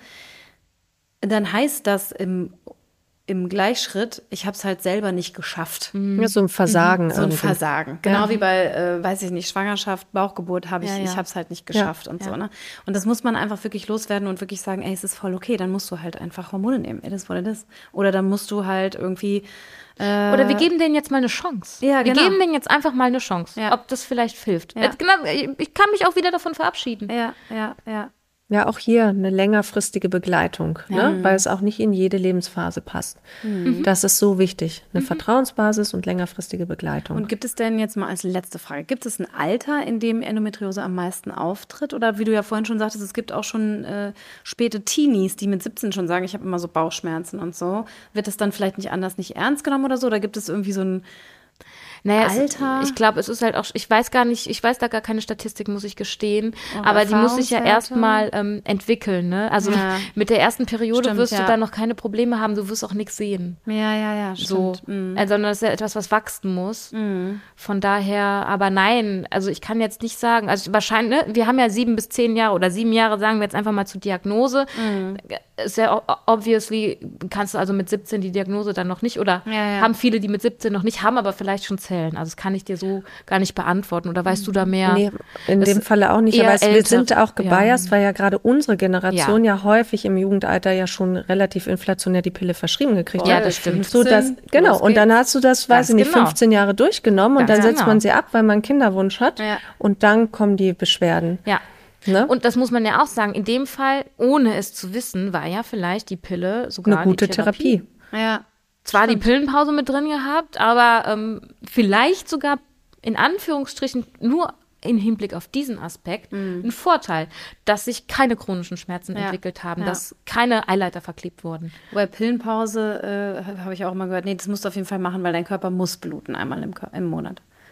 S4: dann heißt das im im Gleichschritt, ich habe es halt selber nicht geschafft.
S2: Mhm. So ein Versagen.
S4: Mhm. So ein
S2: irgendwie.
S4: Versagen. Genau ja. wie bei, äh, weiß ich nicht, Schwangerschaft, Bauchgeburt habe ich, ja, ja. ich habe es halt nicht geschafft
S2: ja.
S4: und
S2: ja.
S4: so. Ne? Und das muss man einfach wirklich loswerden und wirklich sagen, ey, es ist voll okay, dann musst du halt einfach Hormone nehmen. It is what it is. Oder dann musst du halt irgendwie äh,
S3: Oder wir geben denen jetzt mal eine Chance.
S4: Ja, genau.
S3: Wir geben denen jetzt einfach mal eine Chance,
S4: ja.
S3: ob das vielleicht hilft.
S4: Ja.
S3: Genau, ich kann mich auch wieder davon verabschieden.
S4: Ja, ja, ja.
S2: Ja, auch hier eine längerfristige Begleitung,
S4: ja.
S2: ne? Weil es auch nicht in jede Lebensphase passt.
S4: Mhm.
S2: Das ist so wichtig, eine mhm. Vertrauensbasis und längerfristige Begleitung.
S4: Und gibt es denn jetzt mal als letzte Frage, gibt es ein Alter, in dem Endometriose am meisten auftritt? Oder wie du ja vorhin schon sagtest, es gibt auch schon äh, späte Teenies, die mit siebzehn schon sagen, ich habe immer so Bauchschmerzen und so. Wird es dann vielleicht nicht anders, nicht ernst genommen oder so? Oder gibt es irgendwie so ein
S3: Naja,
S4: Alter?
S3: Es, ich glaube, es ist halt auch, ich weiß gar nicht, ich weiß da gar keine Statistik, muss ich gestehen,
S4: oh,
S3: aber die muss sich ja erstmal ähm, entwickeln, ne? Also ja. mit der ersten Periode Stimmt, wirst ja. du da noch keine Probleme haben, du wirst auch nichts sehen.
S4: Ja, ja, ja,
S3: so,
S4: mhm.
S3: also, sondern das ist ja etwas, was wachsen muss.
S4: Mhm.
S3: Von daher, aber nein, also ich kann jetzt nicht sagen, also wahrscheinlich, ne, wir haben ja sieben bis zehn Jahre oder sieben Jahre, sagen wir jetzt einfach mal zur Diagnose.
S4: Mhm.
S3: Ist ja obviously, kannst du also mit siebzehn die Diagnose dann noch nicht oder
S4: ja, ja.
S3: haben viele, die mit siebzehn noch nicht haben, aber vielleicht schon zählen. Also das kann ich dir so gar nicht beantworten. Oder weißt du da mehr?
S2: Nee, in
S3: das
S2: dem Falle auch nicht. Aber es, wir sind auch gebiased,
S3: ja.
S2: weil ja gerade unsere Generation ja. ja häufig im Jugendalter ja schon relativ inflationär die Pille verschrieben gekriegt
S3: ja,
S2: hat.
S3: Ja, das stimmt.
S2: So, dass, genau. Und dann hast du das, weiß ich nicht,
S3: genau.
S2: fünfzehn Jahre durchgenommen und
S3: Ganz
S2: dann setzt
S3: genau.
S2: man sie ab, weil man einen Kinderwunsch hat.
S4: Ja.
S2: Und dann kommen die Beschwerden.
S3: Ja.
S2: Ne?
S3: Und das muss man ja auch sagen, in dem Fall, ohne es zu wissen, war ja vielleicht die Pille sogar
S2: eine gute
S3: die Therapie.
S2: Therapie.
S4: Ja.
S3: Zwar
S4: Stimmt.
S3: die Pillenpause mit drin gehabt, aber ähm, vielleicht sogar in Anführungsstrichen nur im Hinblick auf diesen Aspekt
S4: mhm.
S3: ein Vorteil, dass sich keine chronischen Schmerzen
S4: ja.
S3: entwickelt haben,
S4: ja.
S3: dass keine Eileiter verklebt wurden.
S4: Bei Pillenpause äh, habe ich auch immer gehört, nee, das musst du auf jeden Fall machen, weil dein Körper muss bluten einmal im, im Monat.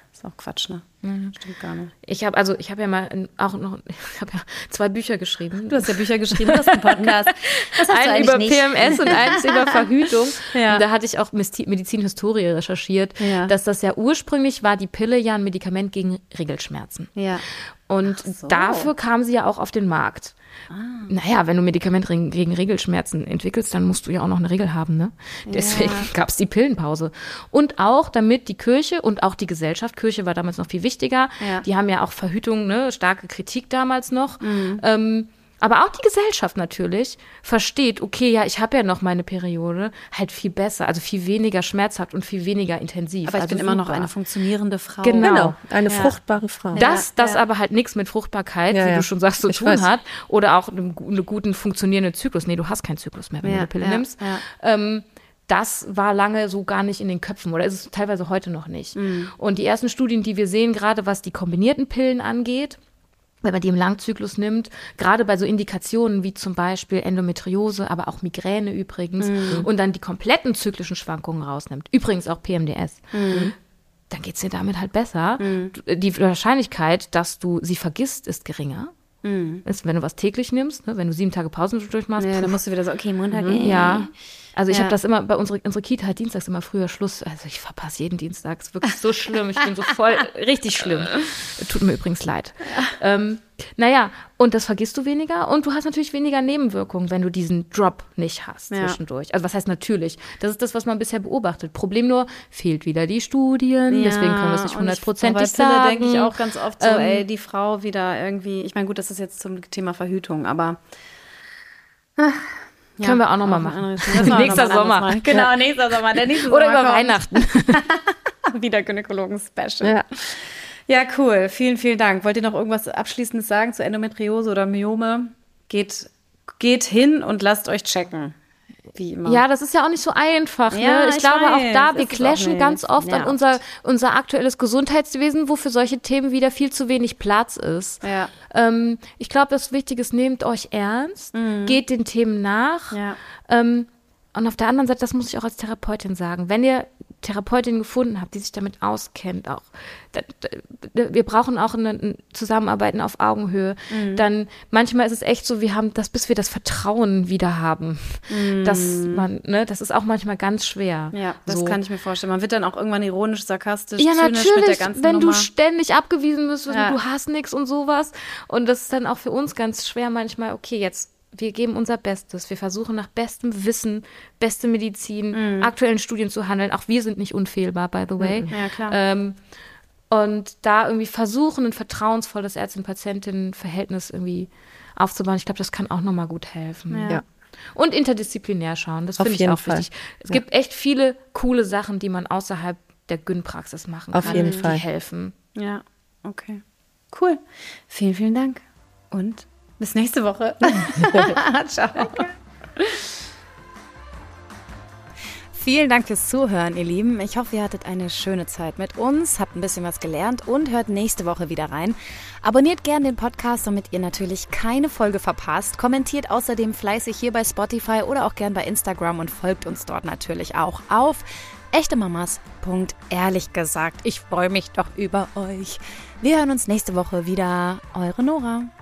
S4: ist auch Quatsch, ne?
S3: Mhm. Stimmt gar nicht. Ich habe also, ich habe ja mal in, auch noch, ich habe ja zwei Bücher geschrieben.
S4: Du hast ja Bücher geschrieben, du hast einen Podcast.
S3: Das hast einen über nicht. P M S und eins über Verhütung. Ja. Und da hatte ich auch Medizinhistorie recherchiert, ja. dass das ja ursprünglich war, die Pille ja ein Medikament gegen Regelschmerzen.
S4: Ja.
S3: Und so. dafür kam sie ja auch auf den Markt. Ah. Naja, wenn du Medikament gegen Regelschmerzen entwickelst, dann musst du ja auch noch eine Regel haben, ne? Deswegen ja. gab es die Pillenpause. Und auch damit die Kirche und auch die Gesellschaft, Kirche war damals noch viel wichtiger, ja. die haben ja auch Verhütung, ne, starke Kritik damals noch, mhm. ähm, aber auch die Gesellschaft natürlich versteht, okay, ja, ich habe ja noch meine Periode, halt viel besser, also viel weniger schmerzhaft und viel weniger intensiv.
S4: Aber ich
S3: also
S4: bin super. immer noch eine funktionierende Frau.
S2: Genau, genau. eine ja. fruchtbare Frau.
S3: Das, das
S4: ja.
S3: aber halt nichts mit Fruchtbarkeit,
S2: ja,
S3: wie
S2: ja.
S3: du schon sagst, zu
S2: ich
S3: tun
S2: weiß.
S3: hat. Oder auch einen, einen guten funktionierenden Zyklus. Nee, du hast keinen Zyklus mehr, wenn
S4: ja,
S3: du eine Pille
S4: ja,
S3: nimmst.
S4: Ja.
S3: Ähm, das war lange so gar nicht in den Köpfen oder ist es teilweise heute noch nicht. Mhm. Und die ersten Studien, die wir sehen, gerade was die kombinierten Pillen angeht, wenn man die im Langzyklus nimmt, gerade bei so Indikationen wie zum Beispiel Endometriose, aber auch Migräne übrigens, mhm. und dann die kompletten zyklischen Schwankungen rausnimmt, übrigens auch P M D S, mhm. dann geht's dir damit halt besser. Mhm. Die Wahrscheinlichkeit, dass du sie vergisst, ist geringer. Mhm. Ist, wenn du was täglich nimmst, ne, wenn du sieben Tage Pausen durchmachst.
S4: Ja, dann musst du wieder so, okay, Montag.
S3: Mhm. Ja. Also ich ja. habe das immer, bei unserer unsere Kita hat dienstags immer früher Schluss. Also ich verpasse jeden Dienstag. Es ist wirklich so schlimm. Ich bin so voll, richtig schlimm. Tut mir übrigens leid. Ja. Ähm, naja, und das vergisst du weniger. Und du hast natürlich weniger Nebenwirkungen, wenn du diesen Drop nicht hast ja. zwischendurch. Also was heißt natürlich? Das ist das, was man bisher beobachtet. Problem nur, fehlt wieder die Studien. Ja. Deswegen können wir es nicht hundertprozentig sagen.
S4: Bei Pille denke ich auch ganz oft so, ähm, ey, die Frau wieder irgendwie, ich meine, gut, das ist jetzt zum Thema Verhütung, aber ach,
S3: ja, können wir auch nochmal machen. Nächster Sommer.
S4: Mal. Genau, nächster Sommer. Der nächste
S3: Oder
S4: Sommer
S3: über
S4: kommt.
S3: Weihnachten.
S4: Wieder Gynäkologen-Special. Ja. ja, cool. Vielen, vielen Dank. Wollt ihr noch irgendwas Abschließendes sagen zu Endometriose oder Myome? Geht, geht hin und lasst euch checken. Wie immer.
S3: Ja, das ist ja auch nicht so einfach.
S4: Ja,
S3: ne? Ich,
S4: ich
S3: glaube
S4: weiß,
S3: auch da, wir clashen ganz oft
S4: nervt.
S3: an unser, unser aktuelles Gesundheitswesen, wo für solche Themen wieder viel zu wenig Platz ist.
S4: Ja.
S3: Ähm, ich glaube, das Wichtige ist, nehmt euch ernst, mhm. geht den Themen nach.
S4: Ja.
S3: Ähm, und auf der anderen Seite, das muss ich auch als Therapeutin sagen, wenn ihr Therapeutin gefunden habt, die sich damit auskennt, auch da, da, wir brauchen auch eine, ein Zusammenarbeiten auf Augenhöhe, mhm. dann manchmal ist es echt so, wir haben das, bis wir das Vertrauen wieder haben, mhm. dass man, ne, das ist auch manchmal ganz schwer.
S4: Ja, das
S3: so.
S4: Kann ich mir vorstellen. Man wird dann auch irgendwann ironisch, sarkastisch,
S3: ja,
S4: zynisch
S3: natürlich,
S4: mit der ganzen
S3: wenn
S4: Nummer.
S3: du ständig abgewiesen wirst,
S4: ja.
S3: du hast nichts und sowas, und das ist dann auch für uns ganz schwer manchmal, okay, jetzt wir geben unser Bestes. Wir versuchen nach bestem Wissen, beste Medizin, mhm. aktuellen Studien zu handeln. Auch wir sind nicht unfehlbar, by the way.
S4: Ja, klar.
S3: Ähm, und da irgendwie versuchen, ein vertrauensvolles Ärztin-Patientinnen-Verhältnis irgendwie aufzubauen. Ich glaube, das kann auch nochmal gut helfen.
S2: Ja. Ja.
S3: Und interdisziplinär schauen. Das finde ich auch
S2: Fall.
S3: wichtig. Es
S2: ja.
S3: gibt echt viele coole Sachen, die man außerhalb der Gyn-Praxis machen
S2: Auf
S3: kann,
S2: jeden
S3: die
S2: Fall.
S3: helfen.
S4: Ja, okay. Cool. Vielen, vielen Dank. Und bis nächste Woche. Ciao. Danke.
S1: Vielen Dank fürs Zuhören, ihr Lieben. Ich hoffe, ihr hattet eine schöne Zeit mit uns, habt ein bisschen was gelernt und hört nächste Woche wieder rein. Abonniert gerne den Podcast, damit ihr natürlich keine Folge verpasst. Kommentiert außerdem fleißig hier bei Spotify oder auch gern bei Instagram und folgt uns dort natürlich auch auf echtemamas Punkt ehrlich gesagt. Ich freue mich doch über euch. Wir hören uns nächste Woche wieder. Eure Nora.